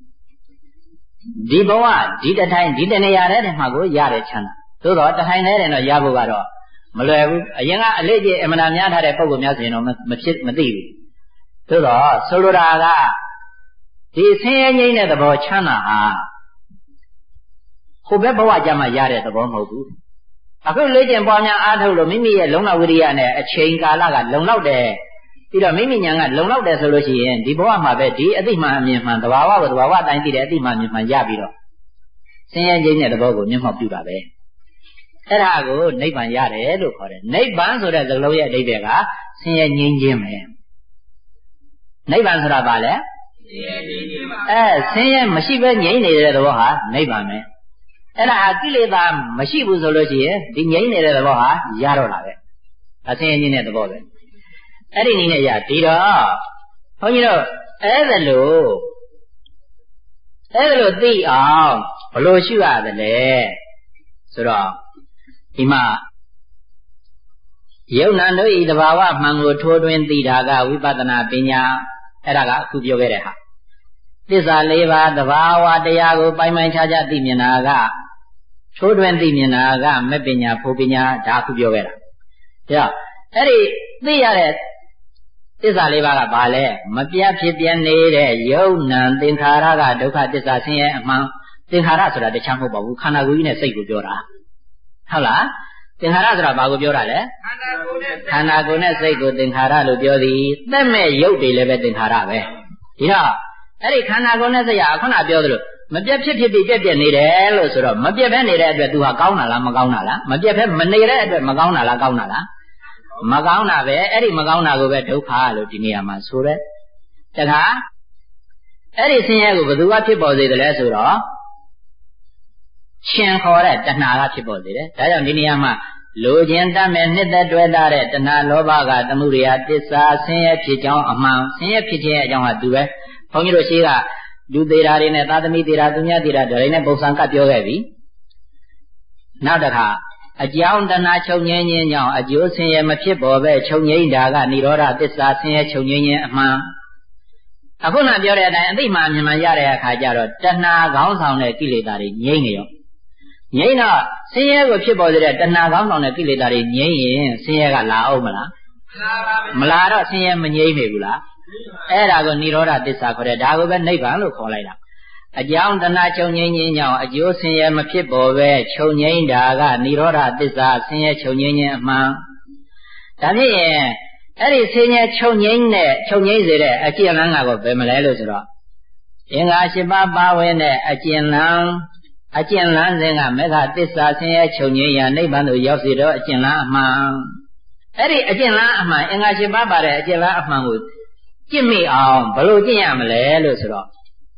ဒီဘဝဒီတထိုင်ဒီတနေရာတဲ့မှာကိုရတဲ့ချမ်းသာသို့တော့တထိုင်နဲ့တယ်တော့ရဖို့ကတော့မလွယ်ဘူးအရင်ကအလေးကျအမှန်တရားများထားတဲ့ပုံကိုများဆိုရင်တော့မဖြစ်မသိဘူးသို့တော့ဆိုလိုတာကဒီဆင်းရဲငြိမ်းတဲ့သဘောချမ်းသာဟာဟိုဘက်ဘဝကြမှာရတဲ့သဘောမဟုတ်ဘူးအခုလေးကျင်ပွားများအားထုတ်လို့မိမိရဲ့လုံလဝိရိယနဲ့အချိန်ကာလကလုံလောက်တယ်ပြီးတော့မိမိညာကလုံလောက်တယ်ဆိုလို့ရှိရင်ဒီဘဝမှာပဲဒီအတိမှန်အမြင်မှန်သဘာဝကိုသဘာဝတိုင်းသိတဲ့အတိမှန်အမြင်မှန်ရပြီးတော့ဆင်းရဲငြိမ်းတဲ့သဘောကိုမျက်မှောက်ပြုတာပဲအဲ့ဒါကိုနိဗ္ဗာန်ရတယ်လို့ခေါ်တယ်နိဗ္ဗာန်ဆိုတဲ့စကားလုံးရဲ့အဓိပ္ပာယ်ကဆင်းရဲငြိမ်းခြင်းပဲနိဗ္ဗာန်ဆိုတာဘာလဲအဲဆင်းရဲမရှိဘဲငြိမ်းနေတဲ့သဘောဟာနိဗ္ဗာန်ပဲအဲ့ဒါဟာကိလေသာမရှိဘူးဆိုလို့ရှိရင်ဒီငြိမ်းနေတဲ့သဘောဟာရတော့တာပဲအဆင်းရဲငြိမ်းတဲ့သဘောပဲအဲ့ဒီနည်းနဲ့ရဒီတော့ဘုန်းကြီးတို့အဲ့ဒါလို့အဲ့ဒါလို့သိအောင်ဘယ်လိုရှုရသလဲဆိုတော့ဒီမှာယုံနာတို့ဤသဘာဝမှန်ကိုထိုးထွင်းသိတာကဝိပဿနာပညာအဲ့ဒါကအခုပြောခဲ့တဲ့ဟာသစ္စာလေးပါးသဘာဝတရားကိုပိုင်ပိုင်ခြားခြားသိမြင်တာကထိုးထွင်းသိမြင်တာကမဲ့ပညာဖို့ပညာဒါအခုပြောခဲ့တာဒါအဲ့ဒီသိရတဲ့သစ္စာလေးပါးကဘာလဲမပြတ်ဖြစ်ပြနေတဲ့ယုံနာသင်္ခါရကဒုက္ခသစ္စာဆင်းရဲအမှန်သင်္ခါရဆိုတာတခြားမဟုတ်ပါဘူးခန္ဓာကိုယ်ကြီးနဲ့စိတ်ကိုပြောတာဟုတ်လားသင်္ခါရဆိုတာဘာကိုပြောတာလဲခန္ဓာကိုယ်နဲ့စိတ်ကိုသင်္ခါရလို့ပြောသည်သက်မဲ့ရုပ်တွေလည်းပဲသင်္ခါရပဲဒီတော့အဲ့ဒီခန္ဓာကိုယ်နဲ့စိတ်ဟာခုနပြောသလိုမပြတ်ဖြစ်ဖြစ်ပြီးပြက်ပြက်နေတယ်လို့ဆိုတော့မပြတ်ဘဲနေတဲ့အတွက် तू ဟာကောင်းတာလားမကောင်းတာလားမပြတ်ဘဲမနေတဲ့အတွက်မကောင်းတာလားကောင်းတာလားမကောင်းတာပဲအဲ့ဒီမကောင်းတာကိုပဲဒုက္ခလို့ဒီနေရာမှာဆိုတယ်တခါအဲ့ဒီဆင်းရဲကိုဘယ်သူကဖြစ်ပေါ်စေတယ်လဲဆိုတော့ရှင်ခေါ်တဲ့တဏှာကဖြစ်ပေါ်စေတယ်ဒါကြောင့်ဒီနေရာမှာလိုခြင်းတတ်မဲ့နှစ်သက်တွေ့တာတဲ့တဏှာလောဘကသမှုရိယတစ္ဆာဆင်းရဲဖြစ်ကြောင်းအမှန်ဆင်းရဲဖြစ်ခြင်းအကြောင်းဟာသူပဲဘုန်းကြီးတို့ရှိကလူသေးတာတွေနဲ့သာသမီသေးတာသူများသေးတာဒါတွေနဲ့ပုံစံကပ်ပြောခဲ့ပြီနောက်တစ်ခါအကြောင်းတဏှာချုပ်ငြိမ်းခြင်းကြောင့်အကျိုးဆင်းရဲမဖြစ်ပေါ်ပဲချုပ်ငြိမ်းတာကនិရောဓသစ္စာဆင်းရဲချုပ်ငြိမ်းခြင်းအမှန်အခုနပြောတဲ့အတိုင်းအသိမှအမြင်မှရတဲ့အခါကျတော့တဏှာခေါင်းဆောင်တဲ့ကိလေသာတွေငြိမ်းနေရောငြိမ်းတော့ဆင်းရဲကိုဖြစ်ပေါ်စေတဲ့တဏှာခေါင်းဆောင်တဲ့ကိလေသာတွေငြိမ်းရင်ဆင်းရဲကလာအောင်မလားမလာတော့ဆင်းရဲမငြိမ်းနေဘူးလားအဲ့ဒါကိုនិရောဓသစ္စာခေါ်တယ်ဒါကိုပဲနိဗ္ဗာန်လို့ခေါ်လိုက်တာအကြောင်းတဏှာချုပ်ငြိမ်းခြင်းကြောင့်အကျိုးဆင်းရဲမဖြစ်ပေါ်ပဲချုပ်ငြိမ်းတာကនិရောဓသစ္စာဆင်းရဲချုပ်ငြိမ်းခြင်းအမှန်ဒါဖြင့်အဲ့ဒီဆင်းရဲချုပ်ငြိမ်းတဲ့ချုပ်ငြိမ်းစေတဲ့အကျင့်လန်းကတော့ဘယ်မလဲလို့ဆိုတော့အင်္ဂါ၈ပါးပါဝင်တဲ့အကျင့်လန်းအကျင့်လန်းစဉ်ကမေဃသစ္စာဆင်းရဲချုပ်ငြိမ်းရာနိဗ္ဗာန်သို့ရောက်စေတော့အကျင့်လန်းအမှန်အဲ့ဒီအကျင့်လန်းအမှန်အင်္ဂါ၈ပါးပါတဲ့အကျင့်လန်းအမှန်ကိုကျင့်မိအောင်ဘယ်လိုကျင့်ရမလဲလို့ဆိုတော့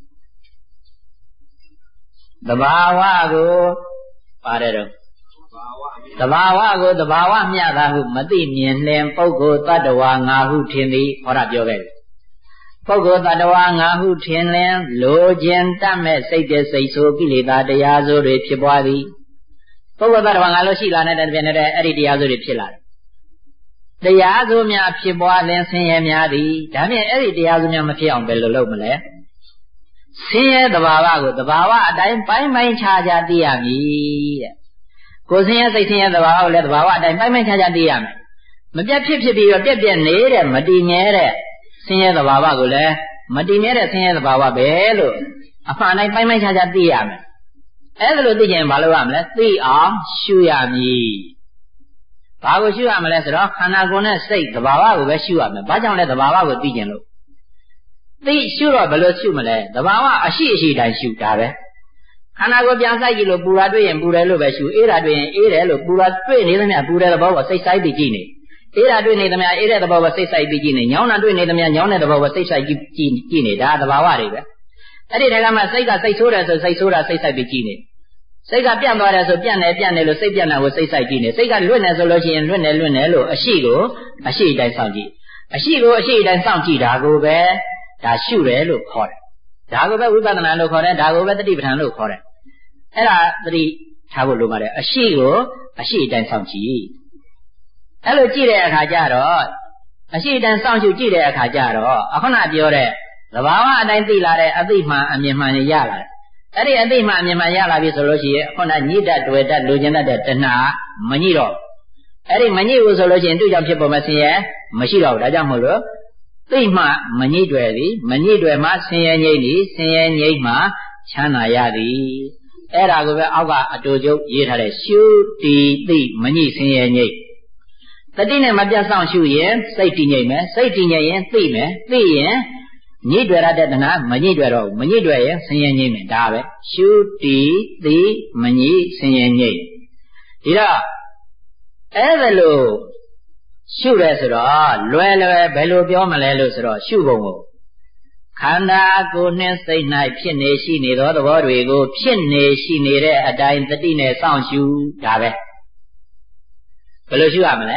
သဘာဝကိုပါတယ်တော့သဘာဝကိုသဘာဝမျှတာဟုမသိမြင်လင်ပုဂ္ဂိုလ်တ attva ငါဟုထင်သည်ဟောတာပြောခဲ့ပြီပုဂ္ဂိုလ်တ attva ငါဟုထင်လင်လိုခြင်းတတ်မဲ့စိတ်တည်းစိတ်ဆိုးကိလေသာတရားဆိုးတွေဖြစ်ပွားသည်ပုဂ္ဂိုလ်တ attva ငါလို့ရှိလာတဲ့တပြည့်နဲ့အဲ့ဒီတရားဆိုးတွေဖြစ်လာတယ်တရားဆိုးများဖြစ်ပွားလင်ဆင်းရဲများသည်ဒါဖြင့်အဲ့ဒီတရားဆိုးများမဖြစ်အောင်ဘယ်လိုလုပ်မလဲဆင်းရဲသဘာဝကိုသဘာဝအတိုင်းပိုင်းပိုင်းခြားခြားသိရမည်တဲ့ကိုယ်ဆင်းရဲစိတ်ဆင်းရဲသဘာဝကိုလည်းသဘာဝအတိုင်းပိုင်းပိုင်းခြားခြားသိရမယ်မပြတ်ဖြစ်ဖြစ်ပြီးတော့ပြက်ပြက်နေတဲ့မတည်မြဲတဲ့ဆင်းရဲသဘာဝကိုလည်းမတည်မြဲတဲ့ဆင်းရဲသဘာဝပဲလို့အမှန်တိုင်းပိုင်းပိုင်းခြားခြားသိရမယ်အဲ့ဒါလို့သိရင်ဘာလုပ်ရမလဲသိအောင်ရှုရမည်ဘာကိုရှုရမလဲဆိုတော့ခန္ဓာကိုယ်နဲ့စိတ်သဘာဝကိုပဲရှုရမယ်ဘာကြောင့်လဲသဘာဝကိုသိကျင်လို့သိရှုတော့ဘယ်လိုရှုမလဲသဘာဝအရှိအရှိတိုင်းရှုတာပဲခန္ဓာကိုယ်ပြန်ဆိုင်ကြည့်လို့ပူတာတွေ့ရင်ပူတယ်လို့ပဲရှုအေးတာတွေ့ရင်အေးတယ်လို့ပူတာတွေ့နေသမျှပူတဲ့သဘောကိုစိတ်ဆိုင်ပြီးကြည့်နေအေးတာတွေ့နေသမျှအေးတဲ့သဘောကိုစိတ်ဆိုင်ပြီးကြည့်နေညောင်းတာတွေ့နေသမျှညောင်းတဲ့သဘောကိုစိတ်ဆိုင်ကြည့်ကြည့်နေဒါသဘာဝတွေပဲအဲ့ဒီတည်းကမှစိတ်ကစိတ်ဆိုးတယ်ဆိုစိတ်ဆိုးတာစိတ်ဆိုင်ပြီးကြည့်နေစိတ်ကပြန့်သွားတယ်ဆိုပြန့်တယ်ပြန့်တယ်လို့စိတ်ပြန့်တာကိုစိတ်ဆိုင်ကြည့်နေစိတ်ကလွတ်နေဆိုလို့ရှိရင်လွတ်နေလွတ်နေလို့အရှိကိုအရှိတိုင်းစောင့်ကြည့်အရှိကိုအရှိတိုင်းစောင့်ကြည့်တာကိုပဲဒါရှုတယ်လို့ခေါ်တယ်ဒါကိုပဲဝိပဿနာလို့ခေါ်တယ်ဒါကိုပဲတတိပဋ္ဌာန်လို့ခေါ်တယ်အဲ့ဒါတတိထားဖို့လိုပါတယ်အရှိကိုအရှိတိုင်းစောင့်ကြည့်အဲ့လိုကြည့်တဲ့အခါကျတော့အရှိတိုင်းစောင့်ကြည့်ကြည့်တဲ့အခါကျတော့အခုနပြောတဲ့သဘာဝအတိုင်းသိလာတဲ့အသိမှန်အမြင်မှန်ရလာတယ်အဲ့ဒီအသိမှန်အမြင်မှန်ရလာပြီဆိုလို့ရှိရင်အခုနညှိတတ်တွေ့တတ်လိုချင်တတ်တဲ့တဏှာမညှိတော့အဲ့ဒီမညှိဘူးဆိုလို့ရှိရင်သူ့ကြောင့်ဖြစ်ပေါ်မဲ့ဆင်းရဲမရှိတော့ဘူးဒါကြောင့်မို့လို့သိမှမညှိတွေ့သည်မညှိတွေ့မှဆင်းရဲငြိမ့်သည်ဆင်းရဲငြိမ့်မှချမ်းသာရသည်အဲ့ဒါကိုပဲအောက်ကအတူကျုပ်ရေးထားတဲ့ရှုတီသိမညှိဆင်းရဲငြိမ့်တတိနဲ့မပြတ်ဆောင်ရှုရင်စိတ်တည်ငြိမ်မယ်စိတ်တည်ငြိမ်ရင်သိမယ်သိရင်ညှိတွေ့ရတဲ့တဏှာမညှိတွေ့တော့ဘူးမညှိတွေ့ရင်ဆင်းရဲငြိမ့်မယ်ဒါပဲရှုတီသိမညှိဆင်းရဲငြိမ့်ဒီတော့အဲ့ဒါလို့ရှုရဲဆိုတော့လွယ်လွယ်ဘယ်လိုပြောမလဲလို့ဆိုတော့ရှုပုံကိုခန္ဓာကိုယ်နှင့်စိတ်၌ဖြစ်နေရှိနေသောသဘောတွေကိုဖြစ်နေရှိနေတဲ့အတိုင်းတတိနဲ့စောင့်ရှုဒါပဲဘယ်လိုရှုရမလဲ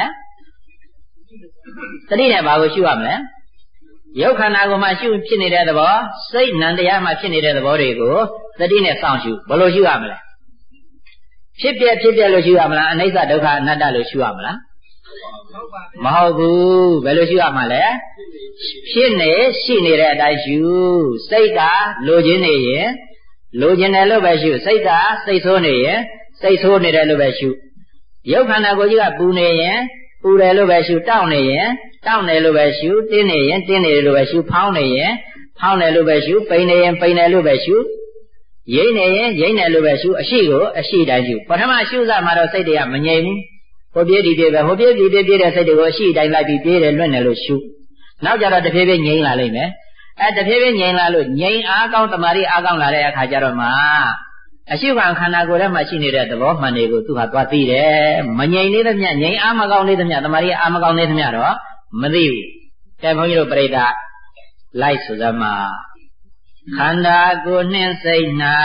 တတိနဲ့ဘာကိုရှုရမလဲရုပ်ခန္ဓာကိုယ်မှာရှုဖြစ်နေတဲ့သဘောစိတ်နံတရားမှာဖြစ်နေတဲ့သဘောတွေကိုတတိနဲ့စောင့်ရှုဘယ်လိုရှုရမလဲဖြစ်ပြဖြစ်ပြလို့ရှုရမလားအနိစ္စဒုက္ခအနတ္တလို့ရှုရမလားမဟုတ်ဘူးဘယ်လိုရှုရမှာလဲဖြစ်နေရှိနေတဲ့အတိုင်းရှုစိတ်ကလိုချင်နေရင်လိုချင်တယ်လို့ပဲရှုစိတ်ကစိတ်ဆိုးနေရင်စိတ်ဆိုးနေတယ်လို့ပဲရှုရုပ်ခန္ဓာကိုယ်ကြီးကပူနေရင်ပူတယ်လို့ပဲရှုတောက်နေရင်တောက်တယ်လို့ပဲရှုတင်းနေရင်တင်းနေတယ်လို့ပဲရှုဖောင်းနေရင်ဖောင်းတယ်လို့ပဲရှုပိန်နေရင်ပိန်တယ်လို့ပဲရှုရိမ့်နေရင်ရိမ့်တယ်လို့ပဲရှုအရှိကိုအရှိတိုင်းရှုပထမရှုစမှာတော့စိတ်တွေကမငြိမ်ဘူးဟိုပြေးဒီပြေးပဲဟိုပြေးဒီပြေးပြေးတဲ့စိတ်တွေကိုအရှိတိုင်းလိုက်ပြီးပြေးတယ်လွတ်တယ်လို့ရှုနောက်ကြတော့တဖြည်းဖြည်းငြိမ်းလာလိမ့်မယ်အဲတဖြည်းဖြည်းငြိမ်းလာလို့ငြိမ်းအားကောင်းတမာရီအားကောင်းလာတဲ့အခါကျတော့မှအရှိခံခန္ဓာကိုယ်ထဲမှာရှိနေတဲ့သဘောမှန်တွေကိုသူဟာသွားသိတယ်မငြိမ်သေးသမျှငြိမ်အားမကောင်းသေးသမျှတမာရီအားမကောင်းသေးသမျှတော့မသိဘူးကဲဘုန်းကြီးတို့ပြိဿလိုက်ဆိုသမှာခန္ဓာကိုယ်နှင့်စိတ်၌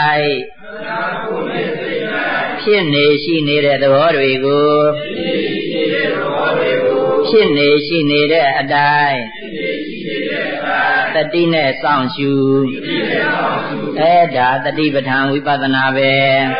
ဖြစ်နေရှိနေတဲ့သဘောတွေကိုဖြစ်နေရှိနေတဲ့အတိုင်းတတိနဲ့စောင့်ရှုအဲ့ဒါတတိပဋ္ဌာန်ဝိပဿနာပဲ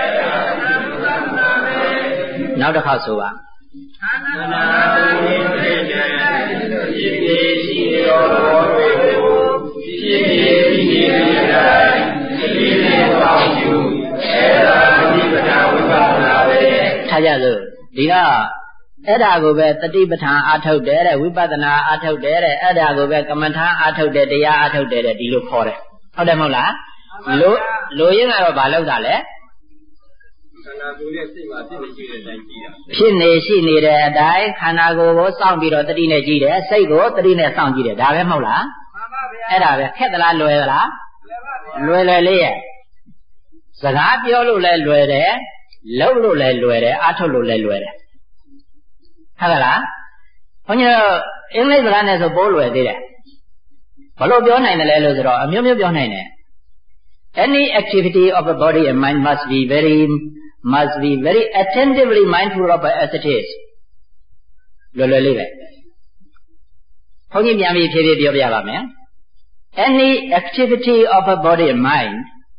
နောက်တစ်ခေါက်ဆိုပါခန္ဓာကိုယ်နှင့်စိတ်၌ဖြစ်နေရှိသောသဘောတွေကိုဖြစ်နေရှိနေတဲ့အတိုင်းတတိနဲ့စောင့်ရှုအဲ့ဒါတတိပဋ္ဌာန်ဝိပဿနာပဲထားကြစို့ဒီတော့အဲ့ဒါကိုပဲတတိပဋ္ဌာန်အားထုတ်တယ်တဲ့ဝိပဿနာအားထုတ်တယ်တဲ့အဲ့ဒါကိုပဲကမ္မထာအားထုတ်တယ်တရားအားထုတ်တယ်တဲ့ဒီလိုခေါ်တယ်ဟုတ်တယ်မဟုတ်လားလိုလိုရင်းကတော့ဘာလုပ်တာလဲခန္ဓာကိုယ်ရဲ့စိတ်မှာဖြစ်နေရှိတဲ့အတိုင်းကြည့်တာဖြစ်နေရှိနေတဲ့အတိုင်းခန္ဓာကိုယ်ကိုစောင့်ပြီးတော့တတိနဲ့ကြည့်တယ်စိတ်ကိုတတိနဲ့စောင့်ကြည့်တယ်ဒါပဲမဟုတ်လားမှန်ပါဗျာအဲ့ဒါပဲခက်သလားလွယ်သလားလွယ်လွယ်လေးရဲ့စကားပြောလို့လည်းလွယ်တယ်လုပ်လို့လည်းလွယ်တယ်အားထုတ်လို့လည်းလွယ်တယ်ဟုတ်ကဲ့လားဘုန်းကြီးတို့အင်္ဂလိပ်စကားနဲ့ဆိုပိုးလွယ်သေးတယ်ဘလို့ပြောနိုင်တယ်လဲလို့ဆိုတော့အမျိုးမျိုးပြောနိုင်တယ် any activity of the body and mind must be very must be very attentively mindful of as it is လွယ်လွယ်လေးပဲဘုန်းကြီးပြန်ပြီးဖြည်းဖြည်းပြောပြပါမယ် any activity of the body and mind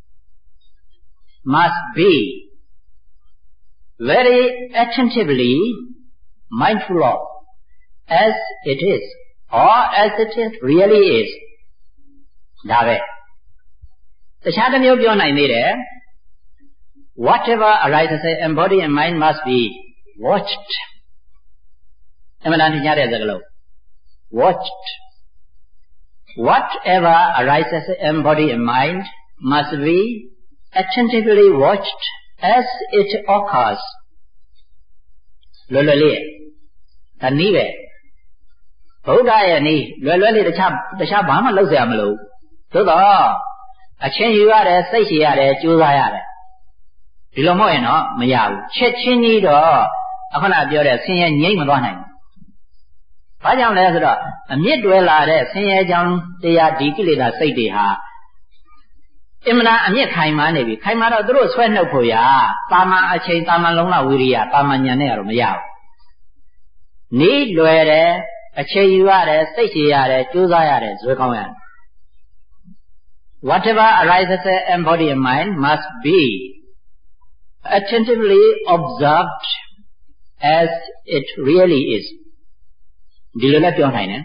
must be very attentively mindful of as it is or as it is really is ဒါပဲတခြားတစ်မျိုးပြောနိုင်သေးတယ် whatever arises in body and mind must be watched အမှန်တန်ကြားတဲ့စကားလုံး watched whatever arises in body and mind must be attentively watched as it occurs လွယ်လွယ်လေးဒါနည်းပဲဗုဒ္ဓရဲ့နည်းလွယ်လွယ်လေးတခြားတခြားဘာမှလုပ်စရာမလိုသို့တော့အချင်းယူရတယ်စိတ်ရှည်ရတယ်ကြိုးစားရတယ်ဒီလိုမဟုတ်ရင်တော့မရဘူးချက်ချင်းကြီးတော့အခုနပြောတဲ့ဆင်းရဲငြိမ့်မသွားနိုင်ဘူးဘာကြောင့်လဲဆိုတော့အမြင့်တွဲလာတဲ့ဆင်းရဲကြောင့်တရားဒီကိလေသာစိတ်တွေဟာအင်မတန်အမြင့်ခိုင်မာနေပြီခိုင်မာတော့သူတို့ဆွဲနှုတ်ဖို့ရတာမန်အချိန်တာမန်လုံးလဝိရိယတာမန်ဉာဏ်နဲ့ကတော့မရဘူးနီးလွယ်တယ်အချိန်ယူရတယ်စိတ်ရှည်ရတယ်ကြိုးစားရတယ်ဇွဲကောင်းရတယ် whatever arises in body and mind must be attentively observed as it really is ဒီလိုလည်းပြောနိုင်တယ်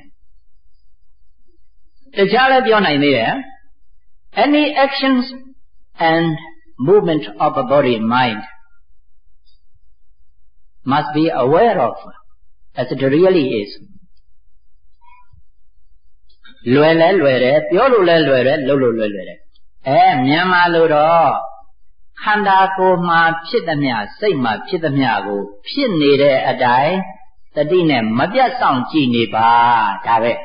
တခြားလည်းပြောနိုင်သေးတယ် any actions and movement of the body and mind must be aware of as it really is လွယ်လဲလွယ်တယ်ပြောလို့လဲလွယ်တယ်လုပ်လို့လွယ်လွယ်တယ်အဲမြန်မာလိုတော့ခန္ဓာကိုယ်မှာဖြစ်သမျှစိတ်မှာဖြစ်သမျှကိုဖြစ်နေတဲ့အတိုင်းတတိနဲ့မပြတ်ဆောင်ကြည့်နေပါဒါပဲ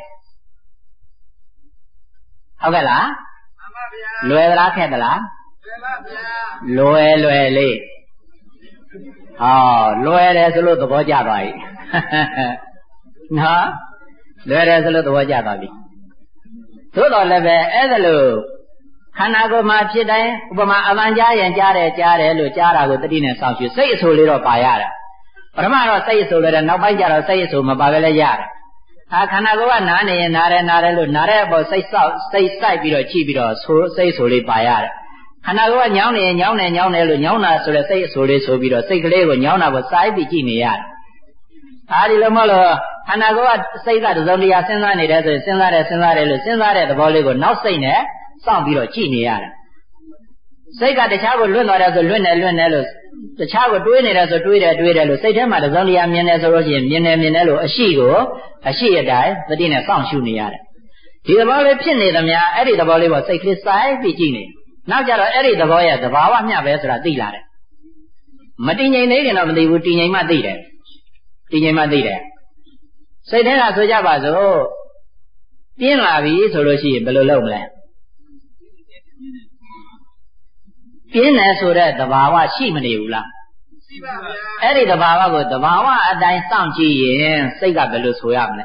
ဟုတ်ကဲ့လားမှန်ပါဗျာလွယ်သလားခက်သလားလွယ်ပါဗျာလွယ်လွယ်လေးဟောလွယ်တယ်ဆိုလို့သဘောကျသွားပြီနော်လွယ်တယ်ဆိုလို့သဘောကျသွားပြီသို့တော်လည်းပဲအဲ့ဒါလို့ခန္ဓာကိုယ်မှာဖြစ်တိုင်းဥပမာအမှန်ကြားရင်ကြားတယ်ကြားတယ်လို့ကြားတာကိုတတိနဲ့စောင့်ရှုစိတ်အဆိုလေးတော့ပါရတာပထမတော့စိတ်အဆိုလေးတယ်နောက်ပိုင်းကျတော့စိတ်အဆိုမပါပဲလဲရတယ်အာခန္ဓာကိုယ်ကနားနေရင်နားတယ်နားတယ်လို့နားတဲ့အပေါ်စိတ်ဆောက်စိတ်စိုက်ပြီးတော့ကြည့်ပြီးတော့ဆိုစိတ်အဆိုလေးပါရတယ်ခန္ဓာကိုယ်ကညောင်းနေရင်ညောင်းနေညောင်းနေလို့ညောင်းတာဆိုတဲ့စိတ်အဆိုလေးဆိုပြီးတော့စိတ်ကလေးကိုညောင်းတာကိုစိုက်ပြီးကြည့်နေရတယ်အဲဒီလိုမဟုတ်လို့ခန္ဓာကိုယ်ကစိတ်ကတစုံတရာစဉ်းစားနေတယ်ဆိုရင်စဉ်းစားတယ်စဉ်းစားတယ်လို့စဉ်းစားတဲ့သဘောလေးကိုနောက်စိတ်နဲ့စောင့်ပြီးတော့ကြည့်နေရတယ်စိတ်ကတခြားကိုလွတ်သွားတယ်ဆိုလွတ်နေလွတ်နေလို့တခြားကိုတွေးနေတယ်ဆိုတွေးတယ်တွေးတယ်လို့စိတ်ထဲမှာတစုံတရာမြင်တယ်ဆိုလို့ရှိရင်မြင်တယ်မြင်တယ်လို့အရှိကိုအရှိအတိုင်းသတိနဲ့စောင့်ရှုနေရတယ်ဒီသဘောလေးဖြစ်နေသမျှအဲ့ဒီသဘောလေးကိုစိတ်ကလေးစိုက်ပြီးကြည့်နေနောက်ကြတော့အဲ့ဒီသဘောရဲ့သဘာဝမျှပဲဆိုတာသိလာတယ်မတည်ငြိမ်သေးခင်တော့မသိဘူးတည်ငြိမ်မှသိတယ်တည်ငြိမ်မှသိတယ်စိတ်ထဲကဆိုကြပါစို့ပြင်းလာပြီဆိုလို့ရှိရင်ဘယ်လိုလုပ်မလဲပြင်းတယ်ဆိုတဲ့သဘာဝရှိမနေဘူးလားရှိပါဗျာအဲ့ဒီသဘာဝကိုသဘာဝအတိုင်းစောင့်ကြည့်ရင်စိတ်ကဘယ်လိုဆိုရမလဲ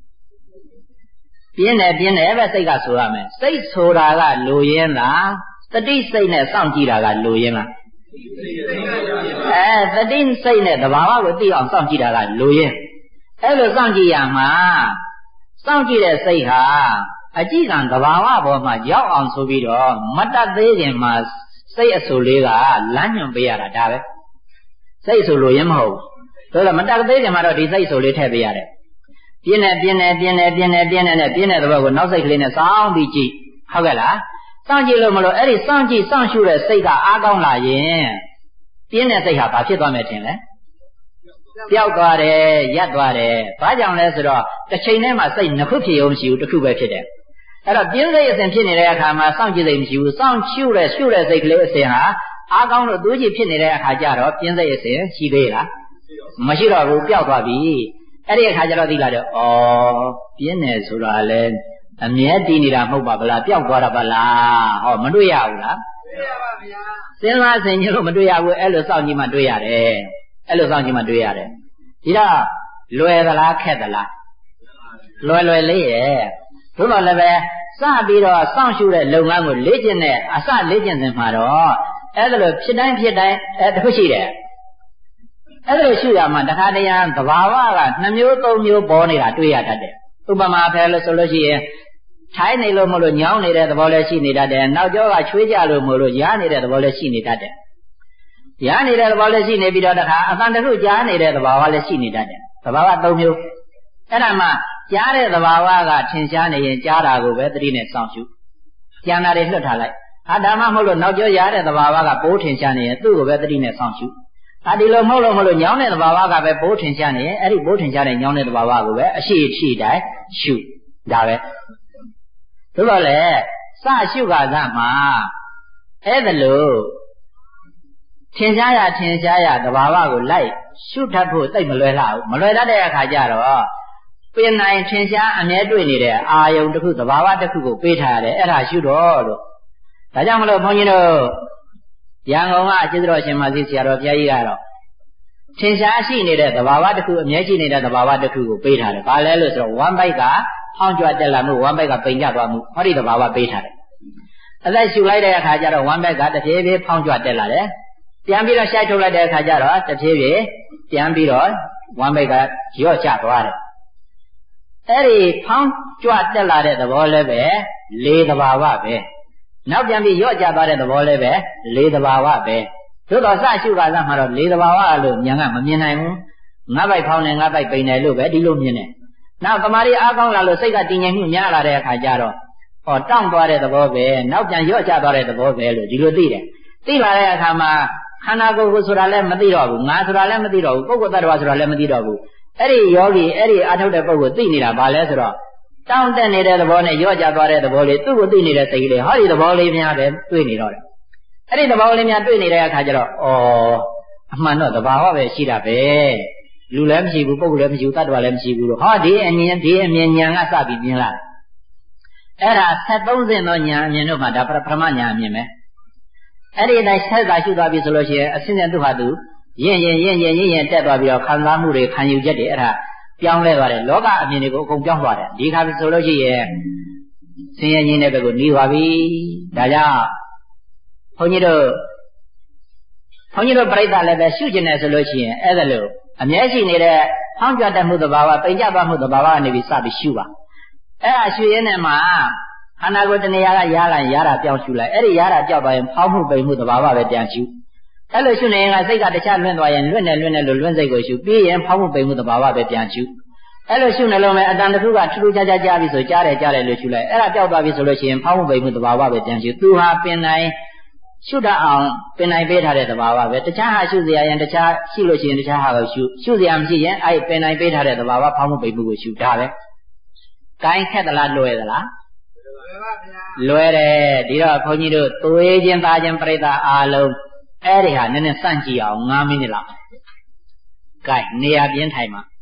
ပြင်းတယ်ပြင်းတယ်ပဲစိတ်ကဆိုရမယ်စိတ်ဆိုတာကလိုရင်းလားတတိစိတ်နဲ့စောင့်ကြည့်တာကလိုရင်းလားအဲတတိစိတ်နဲ့သဘာဝကိုသိအောင်စောင့်ကြည့်တာကလိုရင်းအဲ့လိုစောင့်ကြည့်ရမှာစောင့်ကြည့်တဲ့စိတ်ဟာအကြည့်ကံသဘာဝပေါ်မှာရောက်အောင်ဆိုပြီးတော့မတတ်သေးခင်မှာစိတ်အဆူလေးကလမ်းညွှန်ပေးရတာဒါပဲစိတ်အဆူလိုရင်းမဟုတ်ဘူးဒါဆိုမတတ်သေးခင်မှာတော့ဒီစိတ်အဆူလေးထည့်ပေးရတယ်ပြင်းနေပြင်းနေပြင်းနေပြင်းနေပြင်းနေနဲ့ပြင်းတဲ့သဘောကိုနောက်စိတ်ကလေးနဲ့စောင့်ပြီးကြည့်ဟုတ်ကဲ့လားစောင့်ကြည့်လို့မလို့အဲ့ဒီစောင့်ကြည့်စောင့်ရှုတဲ့စိတ်ကအားကောင်းလာရင်ပြင်းတဲ့စိတ်ဟာဘာဖြစ်သွားမယ်ထင်လဲပျောက်သွားတယ်ရပ်သွားတယ်ဘာကြောင့်လဲဆိုတော့တစ်ချိန်တည်းမှာစိတ်နှစ်ခုဖြစ်ရုံမရှိဘူးတစ်ခုပဲဖြစ်တယ်အဲ့တော့ပြင်းစိတ်အစဉ်ဖြစ်နေတဲ့အခါမှာစောင့်ကြည့်စိတ်မရှိဘူးစောင့်ရှုတဲ့ရှုတဲ့စိတ်ကလေးအစဉ်ဟာအားကောင်းလို့သူ့ကြည့်ဖြစ်နေတဲ့အခါကျတော့ပြင်းစိတ်အစဉ်ရှိသေးလားမရှိတော့ဘူးပျောက်သွားပြီအဲ့ဒီအခါကျတော့သိလာတယ်ဩပြင်းတယ်ဆိုတာလဲအမြဲတည်နေတာမဟုတ်ပါဗလားပျောက်သွားတာပါလားဟောမတွေ့ရဘူးလားတွေ့ရပါဗျာစဉ်းစားဆင်ခြင်လို့မတွေ့ရဘူးအဲ့လိုစောင့်ကြည့်မှတွေ့ရတယ်အဲ့လိုစောင့်ကြည့်မှတွေ့ရတယ်ဒီတော့လွယ်သလားခက်သလားလွယ်လွယ်လေးရဲ့သို့တော်လည်းပဲစပြီးတော့စောင့်ရှုတဲ့လုပ်ငန်းကိုလေ့ကျင့်တဲ့အစလေ့ကျင့်စဉ်မှာတော့အဲ့ဒါလိုဖြစ်တိုင်းဖြစ်တိုင်းအဲတစ်ခုရှိတယ်အဲ့ဒါလိုရှုရမှာတခါတရံသဘာဝကနှစ်မျိုးသုံးမျိုးပေါ်နေတာတွေ့ရတတ်တယ်ဥပမာဖယ်လို့ဆိုလို့ရှိရင်ထိုင်းနေလို့မလို့ညောင်းနေတဲ့သဘောလည်းရှိနေတတ်တယ်နောက်ကျောကချွေးကြလို့မလို့ရားနေတဲ့သဘောလည်းရှိနေတတ်တယ်ရားနေတဲ့သဘောလည်းရှိနေပြီးတော့တခါအတန်တခုကြားနေတဲ့သဘာဝလည်းရှိနေတတ်တယ်သဘာဝသုံးမျိုးအဲ့ဒါမှကြားတဲ့သဘာဝကထင်ရှားနေရင်ကြားတာကိုပဲသတိနဲ့စောင့်ရှုကျန်တာတွေလွတ်ထားလိုက်ဟာဒါမှမဟုတ်လို့နောက်ကျောရားတဲ့သဘာဝကပိုးထင်ရှားနေရင်သူ့ကိုပဲသတိနဲ့စောင့်ရှုဟာဒီလိုမဟုတ်လို့မလို့ညောင်းတဲ့သဘာဝကပဲပိုးထင်ရှားနေရင်အဲ့ဒီပိုးထင်ရှားတဲ့ညောင်းတဲ့သဘာဝကိုပဲအရှိအရှိတိုင်းရှုဒါပဲသို့တော့လေစရှုခါကမှအဲ့ဒါလို့ထင်ရှားရထင်ရှားရသဘာဝကိုလိုက်ရှုထပ်ဖို့သိမလွယ်လှဘူးမလွယ်တတ်တဲ့အခါကျတော့ပင်နိုင်ထင်ရှားအမြဲတွေ့နေတဲ့အာယုံတစ်ခုသဘာဝတစ်ခုကိုပေးထားရတယ်အဲ့ဒါရှုတော့လို့ဒါကြောင့်မလို့ဘုန်းကြီးတို့ရန်ကုန်ကအကျဉ်းတော်ရှင်မကြီးဆရာတော်ဘုရားကြီးကတော့ထင်ရှားရှိနေတဲ့သဘာဝတစ်ခုအမြဲရှိနေတဲ့သဘာဝတစ်ခုကိုပေးထားတယ်ဘာလဲလို့ဆိုတော့ one byte ကဟောင်းကြွတက်လာမှု one byte ကပိန်ကျသွားမှုဟောဒီသဘာဝပေးထားတယ်အသက်ရှူလိုက်တဲ့အခါကျတော့ one byte ကတဖြည်းဖြည်းဖောင်းကြွတက်လာတယ်ပြန်ပြီးတော့ရှိုက်ထုတ်လိုက်တဲ့အခါကျတော့တဖြည်းဖြည်းပြန်ပြီးတော့ one byte ကရော့ကျသွားတယ်အဲ့ဒီဖောင်းကြွတက်လာတဲ့သဘောလည်းပဲလေးသဘာဝပဲနောက်ပြန်ပြီးရော့ကျသွားတဲ့သဘောလည်းပဲလေးသဘာဝပဲသို့တော်စရှုကာလမှာတော့လေးသဘာဝလို့ဉာဏ်ကမမြင်နိုင်ဘူးငါးပိုက်ဖောင်းတယ်ငါးပိုက်ပိန်တယ်လို့ပဲဒီလိုမြင်တယ်နောက်တမာရီအားကောင်းလာလို့စိတ်ကတည်ငြိမ်မှုများလာတဲ့အခါကျတော့ဟောတောင့်သွားတဲ့သဘောပဲနောက်ပြန်ရော့ကျသွားတဲ့သဘောပဲလို့ဒီလိုသိတယ်သိလာတဲ့အခါမှာခန္ဓာကိုယ်ကိုဆိုတာလည်းမသိတော့ဘူးငါဆိုတာလည်းမသိတော့ဘူးပုဂ္ဂိုလ်တ attva ဆိုတာလည်းမသိတော့ဘူးအဲ့ဒီယောဂီအဲ့ဒီအာထုတ်တဲ့ပုဂ္ဂိုလ်သိနေတာဘာလဲဆိုတော့တောင့်တက်နေတဲ့သဘောနဲ့ရော့ကျသွားတဲ့သဘောလေးသူ့ကိုသိနေတဲ့စိတ်ကလေးဟောဒီသဘောလေးများပဲတွေ့နေတော့တယ်အဲ့ဒီသဘောလေးများတွေ့နေတဲ့အခါကျတော့ဩအမှန်တော့သဘာဝပဲရှိတာပဲလူလည်းမရှိဘူးပုဂ္ဂိုလ်လည်းမရှိဘူးတ attva လည်းမရှိဘူးလို့ဟောဒီအမြင်ဒီအမြင်ဉာဏ်ကစပြီးမြင်လာအဲ့ဒါဆက်သုံးဆင့်သောဉာဏ်အမြင်တို့မှာဒါပထမဉာဏ်အမြင်ပဲအဲ့ဒီအတိုင်းဆက်သာရှုသွားပြီဆိုလို့ရှိရင်အစဉ်စဉ်သူ့ဟာသူရင့်ရင်ရင့်ရင်ရင့်ရင်တက်သွားပြီးတော့ခံစားမှုတွေခံယူချက်တွေအဲ့ဒါပြောင်းလဲသွားတယ်လောကအမြင်တွေကိုအကုန်ပြောင်းသွားတယ်ဒီခါဆိုလို့ရှိရင်ဆင်းရဲခြင်းတဲ့ဘက်ကိုနှီးသွားပြီဒါကြောင့်ဘုန်းကြီးတို့ဘုန်းကြီးတို့ပြိဿလည်းပဲရှုကျင်တယ်ဆိုလို့ရှိရင်အဲ့ဒါလို့အမြဲရှိနေတဲ့ဖောင်းကြတတ်မှုသဘာဝပိန်ကြသွားမှုသဘာဝအနေပြီးစပြီးရှုပါအဲ့ဒါရှုရင်းနဲ့မှခန္ဓာကိုယ်တဏှာကရားလိုက်ရားတာပြောင်းရှုလိုက်အဲ့ဒီရားတာကြောက်သွားရင်ဖောင်းမှုပိန်မှုသဘာဝပဲပြန်ရှုအဲ့လိုရှုနေရင်ကစိတ်ကတခြားလွင့်သွားရင်လွင့်နေလွင့်နေလို့လွင့်စိတ်ကိုရှုပြီးရင်ဖောင်းမှုပိန်မှုသဘာဝပဲပြန်ရှုအဲ့လိုရှုနေလို့မယ်အတန်တစ်ခုကထူးထူးခြားခြားကြားပြီဆိုကြားတယ်ကြားတယ်လို့ရှုလိုက်အဲ့ဒါကြောက်သွားပြီဆိုလို့ရှိရင်ဖောင်းမှုပိန်မှုသဘာဝပဲပြန်ရှုသူဟာပင်နိုင်ရှုတတ်အောင်ပင်နိုင်ပေးထားတဲ့သဘာဝပဲတခြားဟာရှုစရာရင်တခြားရှိလို့ရှိရင်တခြားဟာကိုရှုရှုစရာမရှိရင်အဲ့ပင်နိုင်ပေးထားတဲ့သဘာဝဖောင်းမှုပိန်မှုကိုရှုဒါပဲကိုင်းခက်သလားလွယ်သလားလွယ်တယ်ဒီတော့ခွန်ကြီးတို့သွေးချင်းသားချင်းပြိဿအားလုံးအဲ့ဒီဟာနည်းနည်းစန့်ကြည့်အောင်၅မိနစ်လောက်ကိုင်းနေရာပြင်းထိုင်မှာ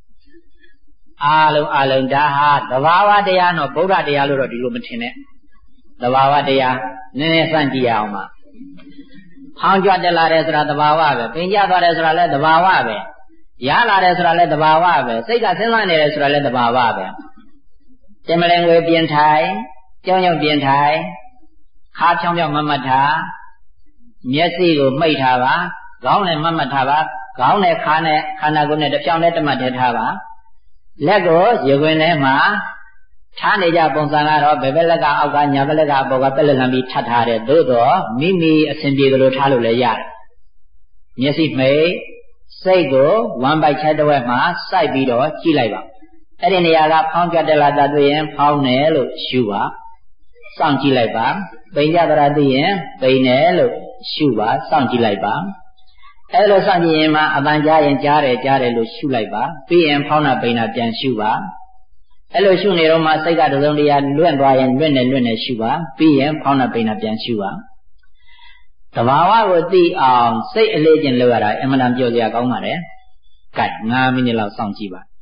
အာလုံးအာလုံးဒါဟာသဘာဝတရားတော့ဗုဒ္ဓတရားလို့တော့ဒီလိုမထင်နဲ့သဘာဝတရားနည်းနည်းစမ်းကြည့်ရအောင်ပါဖောင်းကြွတက်လာတယ်ဆိုတာသဘာဝပဲပင်ကျသွားတယ်ဆိုတာလည်းသဘာဝပဲရလာတယ်ဆိုတာလည်းသဘာဝပဲစိတ်ကစဉ်းစားနေတယ်ဆိုတာလည်းသဘာဝပဲတင်မလင်ငွေပြင်ထိုင်ကြောင်ကြောင်ပြင်ထိုင်ခါဖြောင်းဖြောင်းမမတ်ထားမျက်စိကိုမှိတ်ထားပါခေါင်းနဲ့မမတ်ထားပါခေါင်းနဲ့ခါနဲ့ခန္ဓာကိုယ်နဲ့တစ်ဖြောင်းနဲ့တမတ်ထဲထားပါလက်ကိုရေခွင်ထဲမှာထားနေကြပုံစံကတော့ဘယ်ဘက်လက်ကအောက်ကညာဘက်လက်ကအပေါ်ကပက်လက်လမ်းပြီးထပ်ထားတယ်သို့တော့မိမိအစဉ်ပြေသလိုထားလို့လည်းရတယ်မျက်စိမှိတ်စိတ်ကိုဝမ်းပိုက်ချက်တစ်ဝက်မှာစိုက်ပြီးတော့ကြည့်လိုက်ပါအဲ့ဒီနေရာကဖောင်းကြတက်လာတာတွေ့ရင်ဖောင်းတယ်လို့ရှုပါစောင့်ကြည့်လိုက်ပါပိန်ကြတာသိရင်ပိန်တယ်လို့ရှုပါစောင့်ကြည့်လိုက်ပါအဲ့လိုစောင့်ကြည့်ရင်မှအပန်းကြားရင်ကြားတယ်ကြားတယ်လို့ရှုလိုက်ပါပြီးရင်ဖောင်းတာပိန်တာပြန်ရှုပါအဲ့လိုရှုနေတော့မှစိတ်ကတစုံတရာလွင့်သွားရင်လွင့်နေလွင့်နေရှုပါပြီးရင်ဖောင်းတာပိန်တာပြန်ရှုပါသဘာဝကိုသိအောင်စိတ်အလေးချင်းလုပ်ရတာအမှန်တန်ပြောစရာကောင်းပါတယ်။ကဲငါးမိနစ်လောက်စောင့်ကြည့်ပါ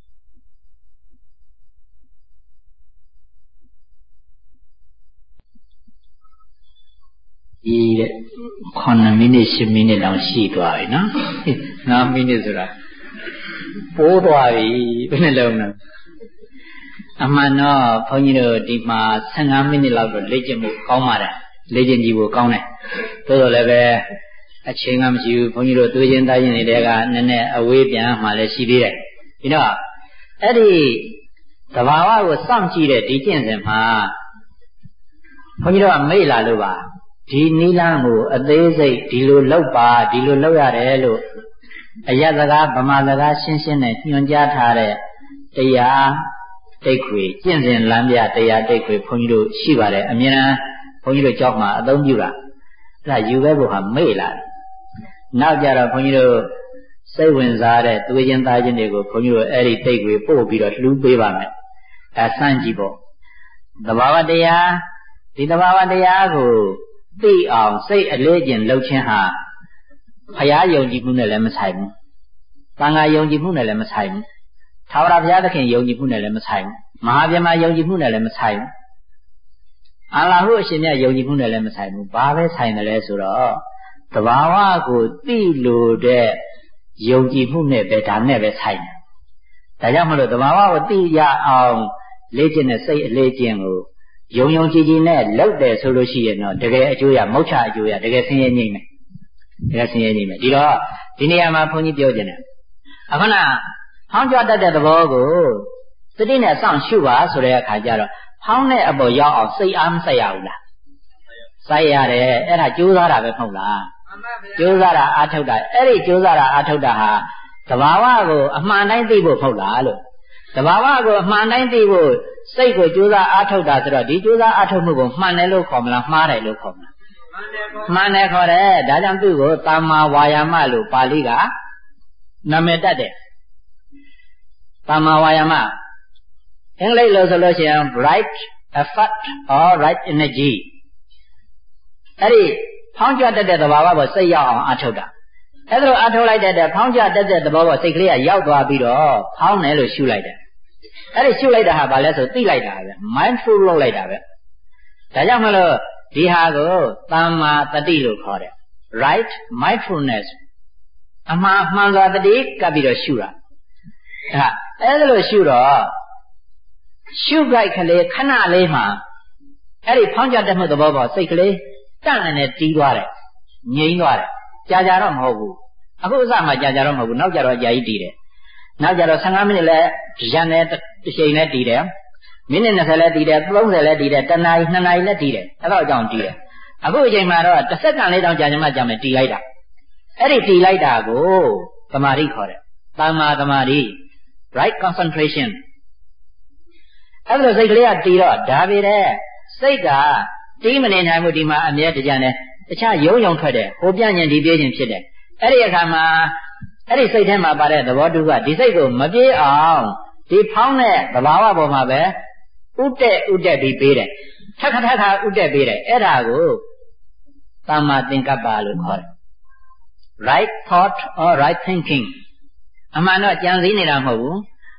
ဒီတဲ့ခုနှစ်မိနစ်ရှစ်မိနစ်လောက်ရှိသွားပြီနော်ငါးမိနစ်ဆိုတာပိုးသွားပြီဘယ်နဲ့လုံးလဲအမှန်တော့ဘုန်းကြီးတို့ဒီမှာဆယ်ငါးမိနစ်လောက်တော့လေ့ကျင့်မှုကောင်းပါတယ်လေ့ကျင့်ကြည့်ဖို့ကောင်းတယ်သို့တော်လည်းပဲအချိန်ကမရှိဘူးဘုန်းကြီးတို့သွေးချင်းသားချင်းတွေကနည်းနည်းအဝေးပြန်မှလည်းရှိသေးတယ်ဒီတော့အဲ့ဒီသဘာဝကိုစောင့်ကြည့်တဲ့ဒီကျင့်စဉ်မှာဘုန်းကြီးတို့ကမေ့လာလို့ပါဒီနိလန်းကိုအသေးစိတ်ဒီလိုလောက်ပါဒီလိုလောက်ရတယ်လို့အယတ်စကားဗမာစကားရှင်းရှင်းနဲ့ညွှန်ကြားထားတဲ့တရားတိတ်ခွေကျင့်စဉ်လမ်းပြတရားတိတ်ခွေဘုန်းကြီးတို့ရှိပါတယ်အမြဲတမ်းဘုန်းကြီးတို့ကြောက်မှာအသုံးပြုတာအဲ့ဒါယူခဲ့ဖို့ဟာမေ့လာတယ်နောက်ကြတော့ဘုန်းကြီးတို့စိတ်ဝင်စားတဲ့သွေးချင်းသားချင်းတွေကိုဘုန်းကြီးတို့အဲ့ဒီတိတ်ခွေပို့ပြီးတော့လှူပေးပါမယ်အဲဆန်းကြည့်ပေါ့သဘာဝတရားဒီသဘာဝတရားကိုသိအောင်စိတ်အလေးကျင့်လှုပ်ခြင်းဟာဘုရားယုံကြည်မှုနဲ့လည်းမဆိုင်ဘူးသံဃာယုံကြည်မှုနဲ့လည်းမဆိုင်ဘူးထာဝရဘုရားသခင်ယုံကြည်မှုနဲ့လည်းမဆိုင်ဘူးမဟာဗျမယုံကြည်မှုနဲ့လည်းမဆိုင်ဘူးအလ္လာဟုအရှင်မြတ်ယုံကြည်မှုနဲ့လည်းမဆိုင်ဘူးဘာပဲဆိုင်တယ်လဲဆိုတော့သဘာဝကိုသိလို့တဲ့ယုံကြည်မှုနဲ့ပဲဒါနဲ့ပဲဆိုင်တယ်ဒါကြောင့်မလို့သဘာဝကိုသိရအောင်လေ့ကျင့်တဲ့စိတ်အလေးကျင့်ကိုယုံယုံကြည်ကြည်နဲ့လုပ်တယ်ဆိုလို့ရှိရင်တော့တကယ်အကျိုးရမုတ်ချအကျိုးရတကယ်ဆင်းရဲငြိမ့်မယ်တကယ်ဆင်းရဲငြိမ့်မယ်ဒီတော့ဒီနေရာမှာဘုန်းကြီးပြောခြင်းတယ်အခုနဖောင်းကြွတတ်တဲ့သဘောကိုသတိနဲ့စောင့်ရှုပါဆိုတဲ့အခါကျတော့ဖောင်းတဲ့အပေါ်ရောက်အောင်စိတ်အားမစိုက်ရဘူးလားစိုက်ရတယ်အဲ့ဒါကြိုးစားတာပဲမဟုတ်လားကြိုးစားတာအားထုတ်တာအဲ့ဒီကြိုးစားတာအားထုတ်တာဟာသဘာဝကိုအမှန်တိုင်းသိဖို့မဟုတ်လားလို့သဘာဝကိုအမှန်တိုင်းသိဖို့စိတ်ကိုကြိုးစားအားထုတ်တာဆိုတော့ဒီကြိုးစားအားထုတ်မှုကိုမှန်တယ်လို့ခေါ်မလားမှားတယ်လို့ခေါ်မလားမှန်တယ်ခေါ်တယ်ဒါကြောင့်သူ့ကိုသမ္မာဝါယာမလို့ပါဠိကနာမည်တက်တယ်သမ္မာဝါယာမအင်္ဂလိပ်လိုဆိုလို့ရှိရင် right effort or right energy အဲ့ဒီဖောင်းကြွတတ်တဲ့သဘာဝကိုစိတ်ရောက်အောင်အားထုတ်တာအဲ့ဒါလိုအားထုတ်လိုက်တဲ့ဖောင်းကြွတတ်တဲ့သဘောကိုစိတ်ကလေးကရောက်သွားပြီးတော့ဖောင်းတယ်လို့ရှုလိုက်တယ်အဲ့ဒီရှုလိုက်တာဟာဘာလဲဆိုသိလိုက်တာပဲ mindful လုပ်လိုက်တာပဲဒါကြောင့်မလို့ဒီဟာကိုသမ္မာတတိလို့ခေါ်တယ် right mindfulness အမှားမှန်စွာတတိကပ်ပြီးတော့ရှုတာဒါအဲ့ဒါလို့ရှုတော့ရှုခိုက်ကလေးခဏလေးမှာအဲ့ဒီဖောင်းကြတတ်မှုသဘောပေါ်စိတ်ကလေးတန့်နေနဲ့တီးသွားတယ်ငြိမ်းသွားတယ်ကြာကြာတော့မဟုတ်ဘူးအခုအစမှကြာကြာတော့မဟုတ်ဘူးနောက်ကြတော့အကြာကြီးတီးတယ်နောက်ကြတော့ဆယ်ငါးမိနစ်လဲရန်နဲ့တစ်ချိန်နဲ့တီးတယ်မိနစ်၂၀လဲတီးတယ်သုံးဆယ်လဲတီးတယ်တစ်နာရီနှစ်နာရီလဲတီးတယ်အဲ့တော့အကြောင်းတီးတယ်အခုအချိန်မှတော့တစ်စက္ကန့်လေးတောင်ကြာကြမှကြာမယ်တီးလိုက်တာအဲ့ဒီတီးလိုက်တာကိုသမာဓိခေါ်တယ်သမ္မာသမာဓိ right concentration အဲ့လိုစိတ်ကလေးကတီးတော့ဒါပေတဲ့စိတ်ကတီးမနေနိုင်ဘူးဒီမှာအမြဲတကြနဲ့တခြားယုံယုံထွက်တယ်ဟိုပြညင်ဒီပြေးခြင်းဖြစ်တယ်အဲ့ဒီအခါမှာအဲ့ဒီစိတ်ထဲမှာပါတဲ့သဘောတူကဒီစိတ်ကိုမပြေးအောင်ဒီဖောင်းတဲ့သဘာဝပေါ်မှာပဲဥတက်ဥတက်ပြီးပေးတယ်ထက်ခါထက်ခါဥတက်ပေးတယ်အဲ့ဒါကိုသမ္မာသင်္ကပ္ပလို့ခေါ်တယ် right thought or right thinking အမှန်တော့ကြံစည်နေတာမဟုတ်ဘူး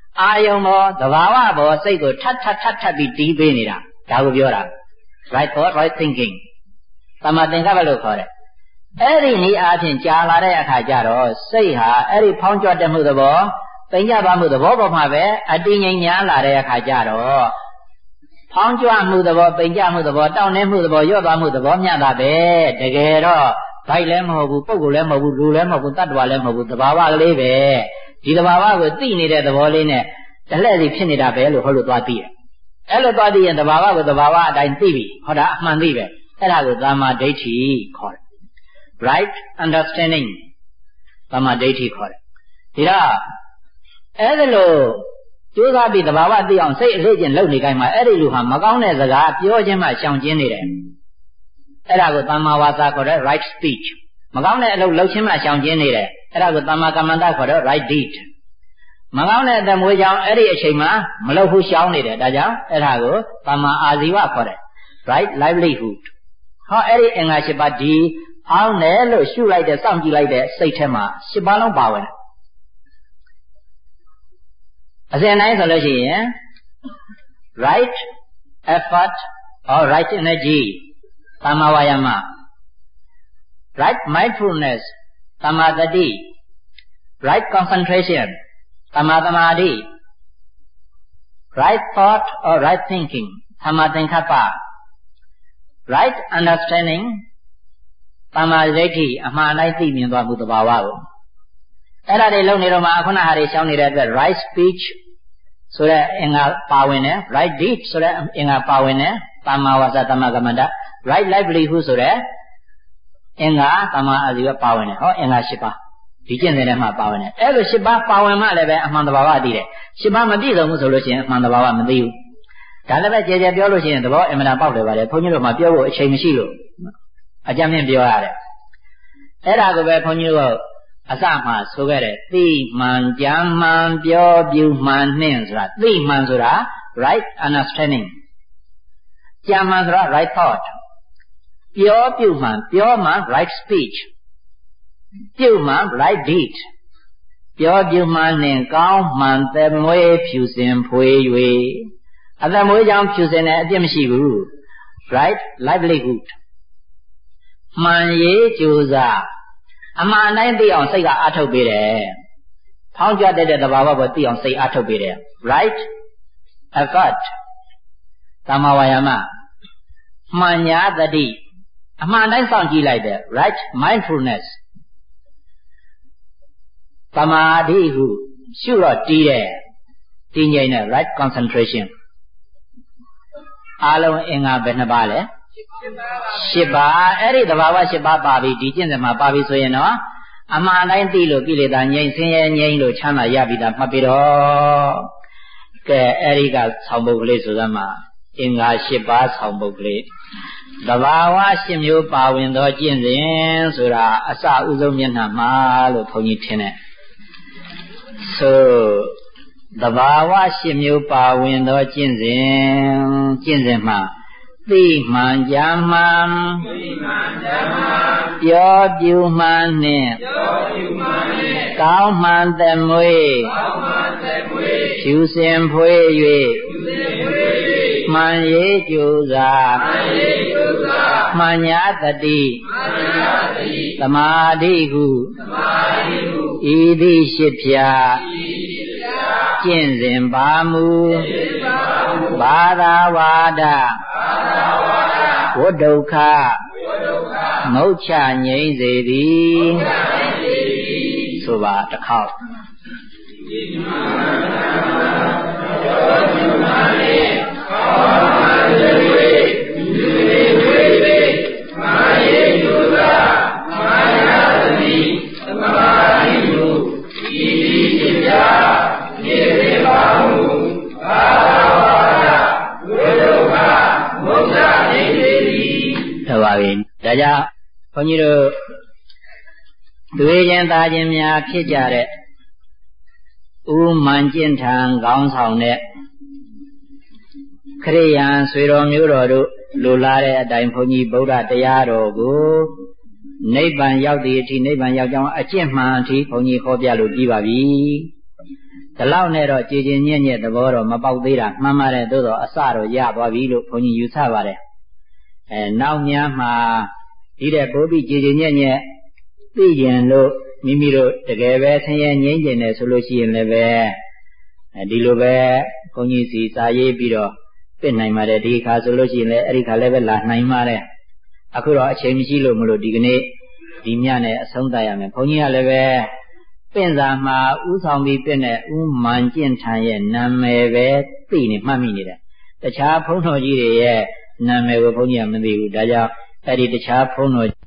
အာယုံဘောသဘာဝဘောစိတ်ကိုထပ်ထပ်ထပ်ထပ်ပြီးတီးပေးနေတာဒါကိုပြောတာ right thought right thinking သမသင်္ကပ္ပလို့ခေါ်တယ်အဲ့ဒီနည်းအားဖြင့်ကြာလာတဲ့အခါကျတော့စိတ်ဟာအဲ့ဒီဖောင်းကြွတဲ့မှုသဘောပိန်ကြပါမှုသဘောပေါ်မှာပဲအတည်ငြိမ်များလာတဲ့အခါကျတော့ဖောင်းကြွမှုသဘောပိန်ကြမှုသဘောတောင့်နှင်းမှုသဘောရော့သွားမှုသဘောမျှတာပဲတကယ်တော့ဘိုက်လည်းမဟုတ်ဘူးပုဂ္ဂိုလ်လည်းမဟုတ်ဘူးလူလည်းမဟုတ်ဘူးတတ္တဝါလည်းမဟုတ်ဘူးသဘာဝကလေးပဲဒီသဘာဝကိုသိနေတဲ့သဘောလေးနဲ့တလှည့်စီဖြစ်နေတာပဲလို့ဟောလို့သွားသိတယ်အဲ့လိုသွားသိရင်သဘာဝကိုသဘာဝအတိုင်းသိပြီဟောတာအမှန်သိပဲအဲ့ဒါကိုသမ္မာဒိဋ္ဌိခေါ်တယ် right understanding သမ္မာဒိဋ္ဌိခေါ်တယ်ဒီတော့အဲ့ဒါလို့ကြိုးစားပြီးသဘာဝသိအောင်စိတ်အလေးချင်းလုပ်နေကြမှာအဲ့ဒီလူဟာမကောင်းတဲ့စကားပြောခြင်းမှရှောင်ကျဉ်နေတယ်အဲ့ဒါကိုသမ္မာဝါစာခေါ်တဲ့ right speech မကောင်းတဲ့အလုပ်လုပ်ခြင်းမှရှောင်ကျဉ်နေတယ်အဲ့ဒါကိုသမ္မာကမ္မန္တခေါ်တဲ့ right deed မကောင်းတဲ့အတမွေးကြောင့်အဲ့ဒီအချိန်မှာမလုပ်ဘူးရှောင်နေတယ်ဒါကြောင့်အဲ့ဒါကိုသမ္မာအာဇီဝခေါ်တယ် right livelihood ဟောအဲ့ဒီအင်္ဂါ၈ပါးဒီဖောင်းတယ်လို့ရှုလိုက်တဲ့စောင့်ကြည့်လိုက်တဲ့စိတ်ထဲမှာ၈ပါးလုံးပါဝင်တယ်အစဉ်တိုင်းဆိုလို့ရှိရင် right effort or right energy သမ္မာဝါယာမ right mindfulness သမ္မာသတိ right concentration သမ္မာသမာဓိ right thought or right thinking သမ္မာသင်္ကပ္ပ right understanding သမ္မာဒိဋ္ဌိအမှန်တိုင်းသိမြင်သွားမှုသဘာဝကိုအဲ့ဒါတွေလုံးနေတော့မှခုနဟာတွေရှောင်းနေတဲ့အတွက် right speech ဆိုတဲ့အင်္ဂါပါဝင်တယ် right deed ဆိုတဲ့အင်္ဂါပါဝင်တယ်သမ္မာဝါစာသမ္မာကမ္မန္တ right livelihood ဆိုတဲ့အင်္ဂါသမ္မာအာဇီဝပါဝင်တယ်ဟောအင်္ဂါ၈ပါးဒီကျင့်စဉ်ထဲမှာပါဝင်တယ်အဲ့လို၈ပါးပါဝင်မှလည်းပဲအမှန်တဘာဝသိတယ်၈ပါးမပြည့်စုံဘူးဆိုလို့ရှိရင်အမှန်တဘာဝမသိဘူးဒါလည်းပဲကြဲကြဲပြောလို့ရှိရင်သဘောအမှန်တပေါက်တယ်ပါတယ်ဘုန်းကြီးတို့မှပြောဖို့အချိန်မရှိလို့အကြမ်းဖြင့်ပြောရတယ်အဲ့ဒါကိုပဲဘုန်းကြီးတို့အစမှဆိုခဲ့တယ်သိမှန်ကြံမှန်ပြောပြူမှန်နှင့်ဆိုတာသိမှန်ဆိုတာ right understanding ကြံမှန်ဆိုတာ right thought ပြောပြူမှန်ပြောမှန် right speech ပြုမှန် right deed ပြောပြူမှန်နှင့်ကောင်းမှန်သက်မွေးဖြူစင်ဖွေး၍အသက်မွေးကြောင့်ဖြူစင်တဲ့အပြစ်မရှိဘူး right livelihood မှန်ရေးကြိုးစားအမှန်တိုင်းသိအောင်စိတ်ကအားထုတ်ပေးတယ်ဖောင်းကြတဲ့သဘာဝကိုသိအောင်စိတ်အားထုတ်ပေးတယ် right effort သမ္မာဝါယာမမှန်ညာတတိအမှန်တိုင်းစောင့်ကြည့်လိုက်တယ် right mindfulness သမာဓိဟုရှုတော့တီးတယ်တည်ငြိမ်တဲ့ right concentration အားလုံးအင်္ဂါဘယ်နှပါလဲ၈ပါးအဲ့ဒီသဘာဝ၈ပါးပါပြီဒီကျင့်စဉ်မှာပါပြီဆိုရင်တော့အမှန်တိုင်းသိလို့ကိလေသာငြိမ်းဆင်းရဲငြိမ်းလို့ချမ်းသာရပြီသားမှတ်ပြီးတော့ကဲအဲ့ဒီကဆောင်းပုဒ်ကလေးဆိုသမှာအင်္ဂါ၈ပါးဆောင်းပုဒ်ကလေးသဘာဝ၈မျိုးပါဝင်သောကျင့်စဉ်ဆိုတာအစဥဆုံးမျက်နှာမှာလို့ဘုန်းကြီးထင်တယ်ဆိုသဘာဝ၈မျိုးပါဝင်သောကျင့်စဉ်ကျင့်စဉ်မှာသိမှန်ကြမှန်ပြောပြူမှန်နှင့်ကောင်းမှန်သက်မွေးဖြူစင်ဖွေး၍မှန်ရေးကြိုးစားမှန်ညာတတိသမာဓိဟုဤသည့်ရှိဖြာကျင့်စဉ်ပါမူဘာသာဝါဒဝဒုက္ခမုတ်ချငြိမ်းစေသည်ဆိုပါတစ်ခေါက်ပါပြီဒါကြောင့်ဘုန်းကြီးတို့တွေ့ခြင်းသားခြင်းများဖြစ်ကြတဲ့ဥမှန်ကျင့်ထံခေါင်းဆောင်တဲ့ခရိယံဆွေတော်မျိုးတော်တို့လိုလားတဲ့အတိုင်းဘုန်းကြီးဗုဒ္ဓတရားတော်ကိုနိဗ္ဗာန်ရောက်သည့်အထိနိဗ္ဗာန်ရောက်ကြောင်းအကျင့်မှန်အထိဘုန်းကြီးဟောပြလို့ပြီးပါပြီဒီလောက်နဲ့တော့ကြည်ကျင်ညက်ညက်သဘောတော့မပေါက်သေးတာမှန်ပါတယ်သို့တော့အစတော့ရသွားပြီလို့ဘုန်းကြီးယူဆပါတယ်အဲနောက်များမှာဒီတဲ့ပိုးပြီးကြည်ကျင်ညက်ညက်သိကျင်လို့မိမိတို့တကယ်ပဲဆင်းရဲငြိမ်းကျင်တယ်ဆိုလို့ရှိရင်လည်းပဲအဲဒီလိုပဲဘုန်းကြီးစီစာရေးပြီးတော့ပြနိုင်ပါတယ်ဒီခါဆိုလို့ရှိရင်လည်းအဲ့ဒီခါလည်းပဲလာနိုင်ပါတယ်အခုတော့အချိန်မရှိလို့မလို့ဒီကနေ့ဒီညနဲ့အဆုံးသတ်ရမယ်ဘုန်းကြီးကလည်းပဲပင့်စာမှာဥဆောင်ပြီးပြတဲ့ဥမှန်ကျင့်ထံရဲ့နာမည်ပဲသိနေမှတ်မိနေတယ်တခြားဘုန်းတော်ကြီးတွေရဲ့နာမည်ကိုဘုန်းကြီးကမသိဘူးဒါကြောင့်အဲ့ဒီတခြားဘုန်းတော်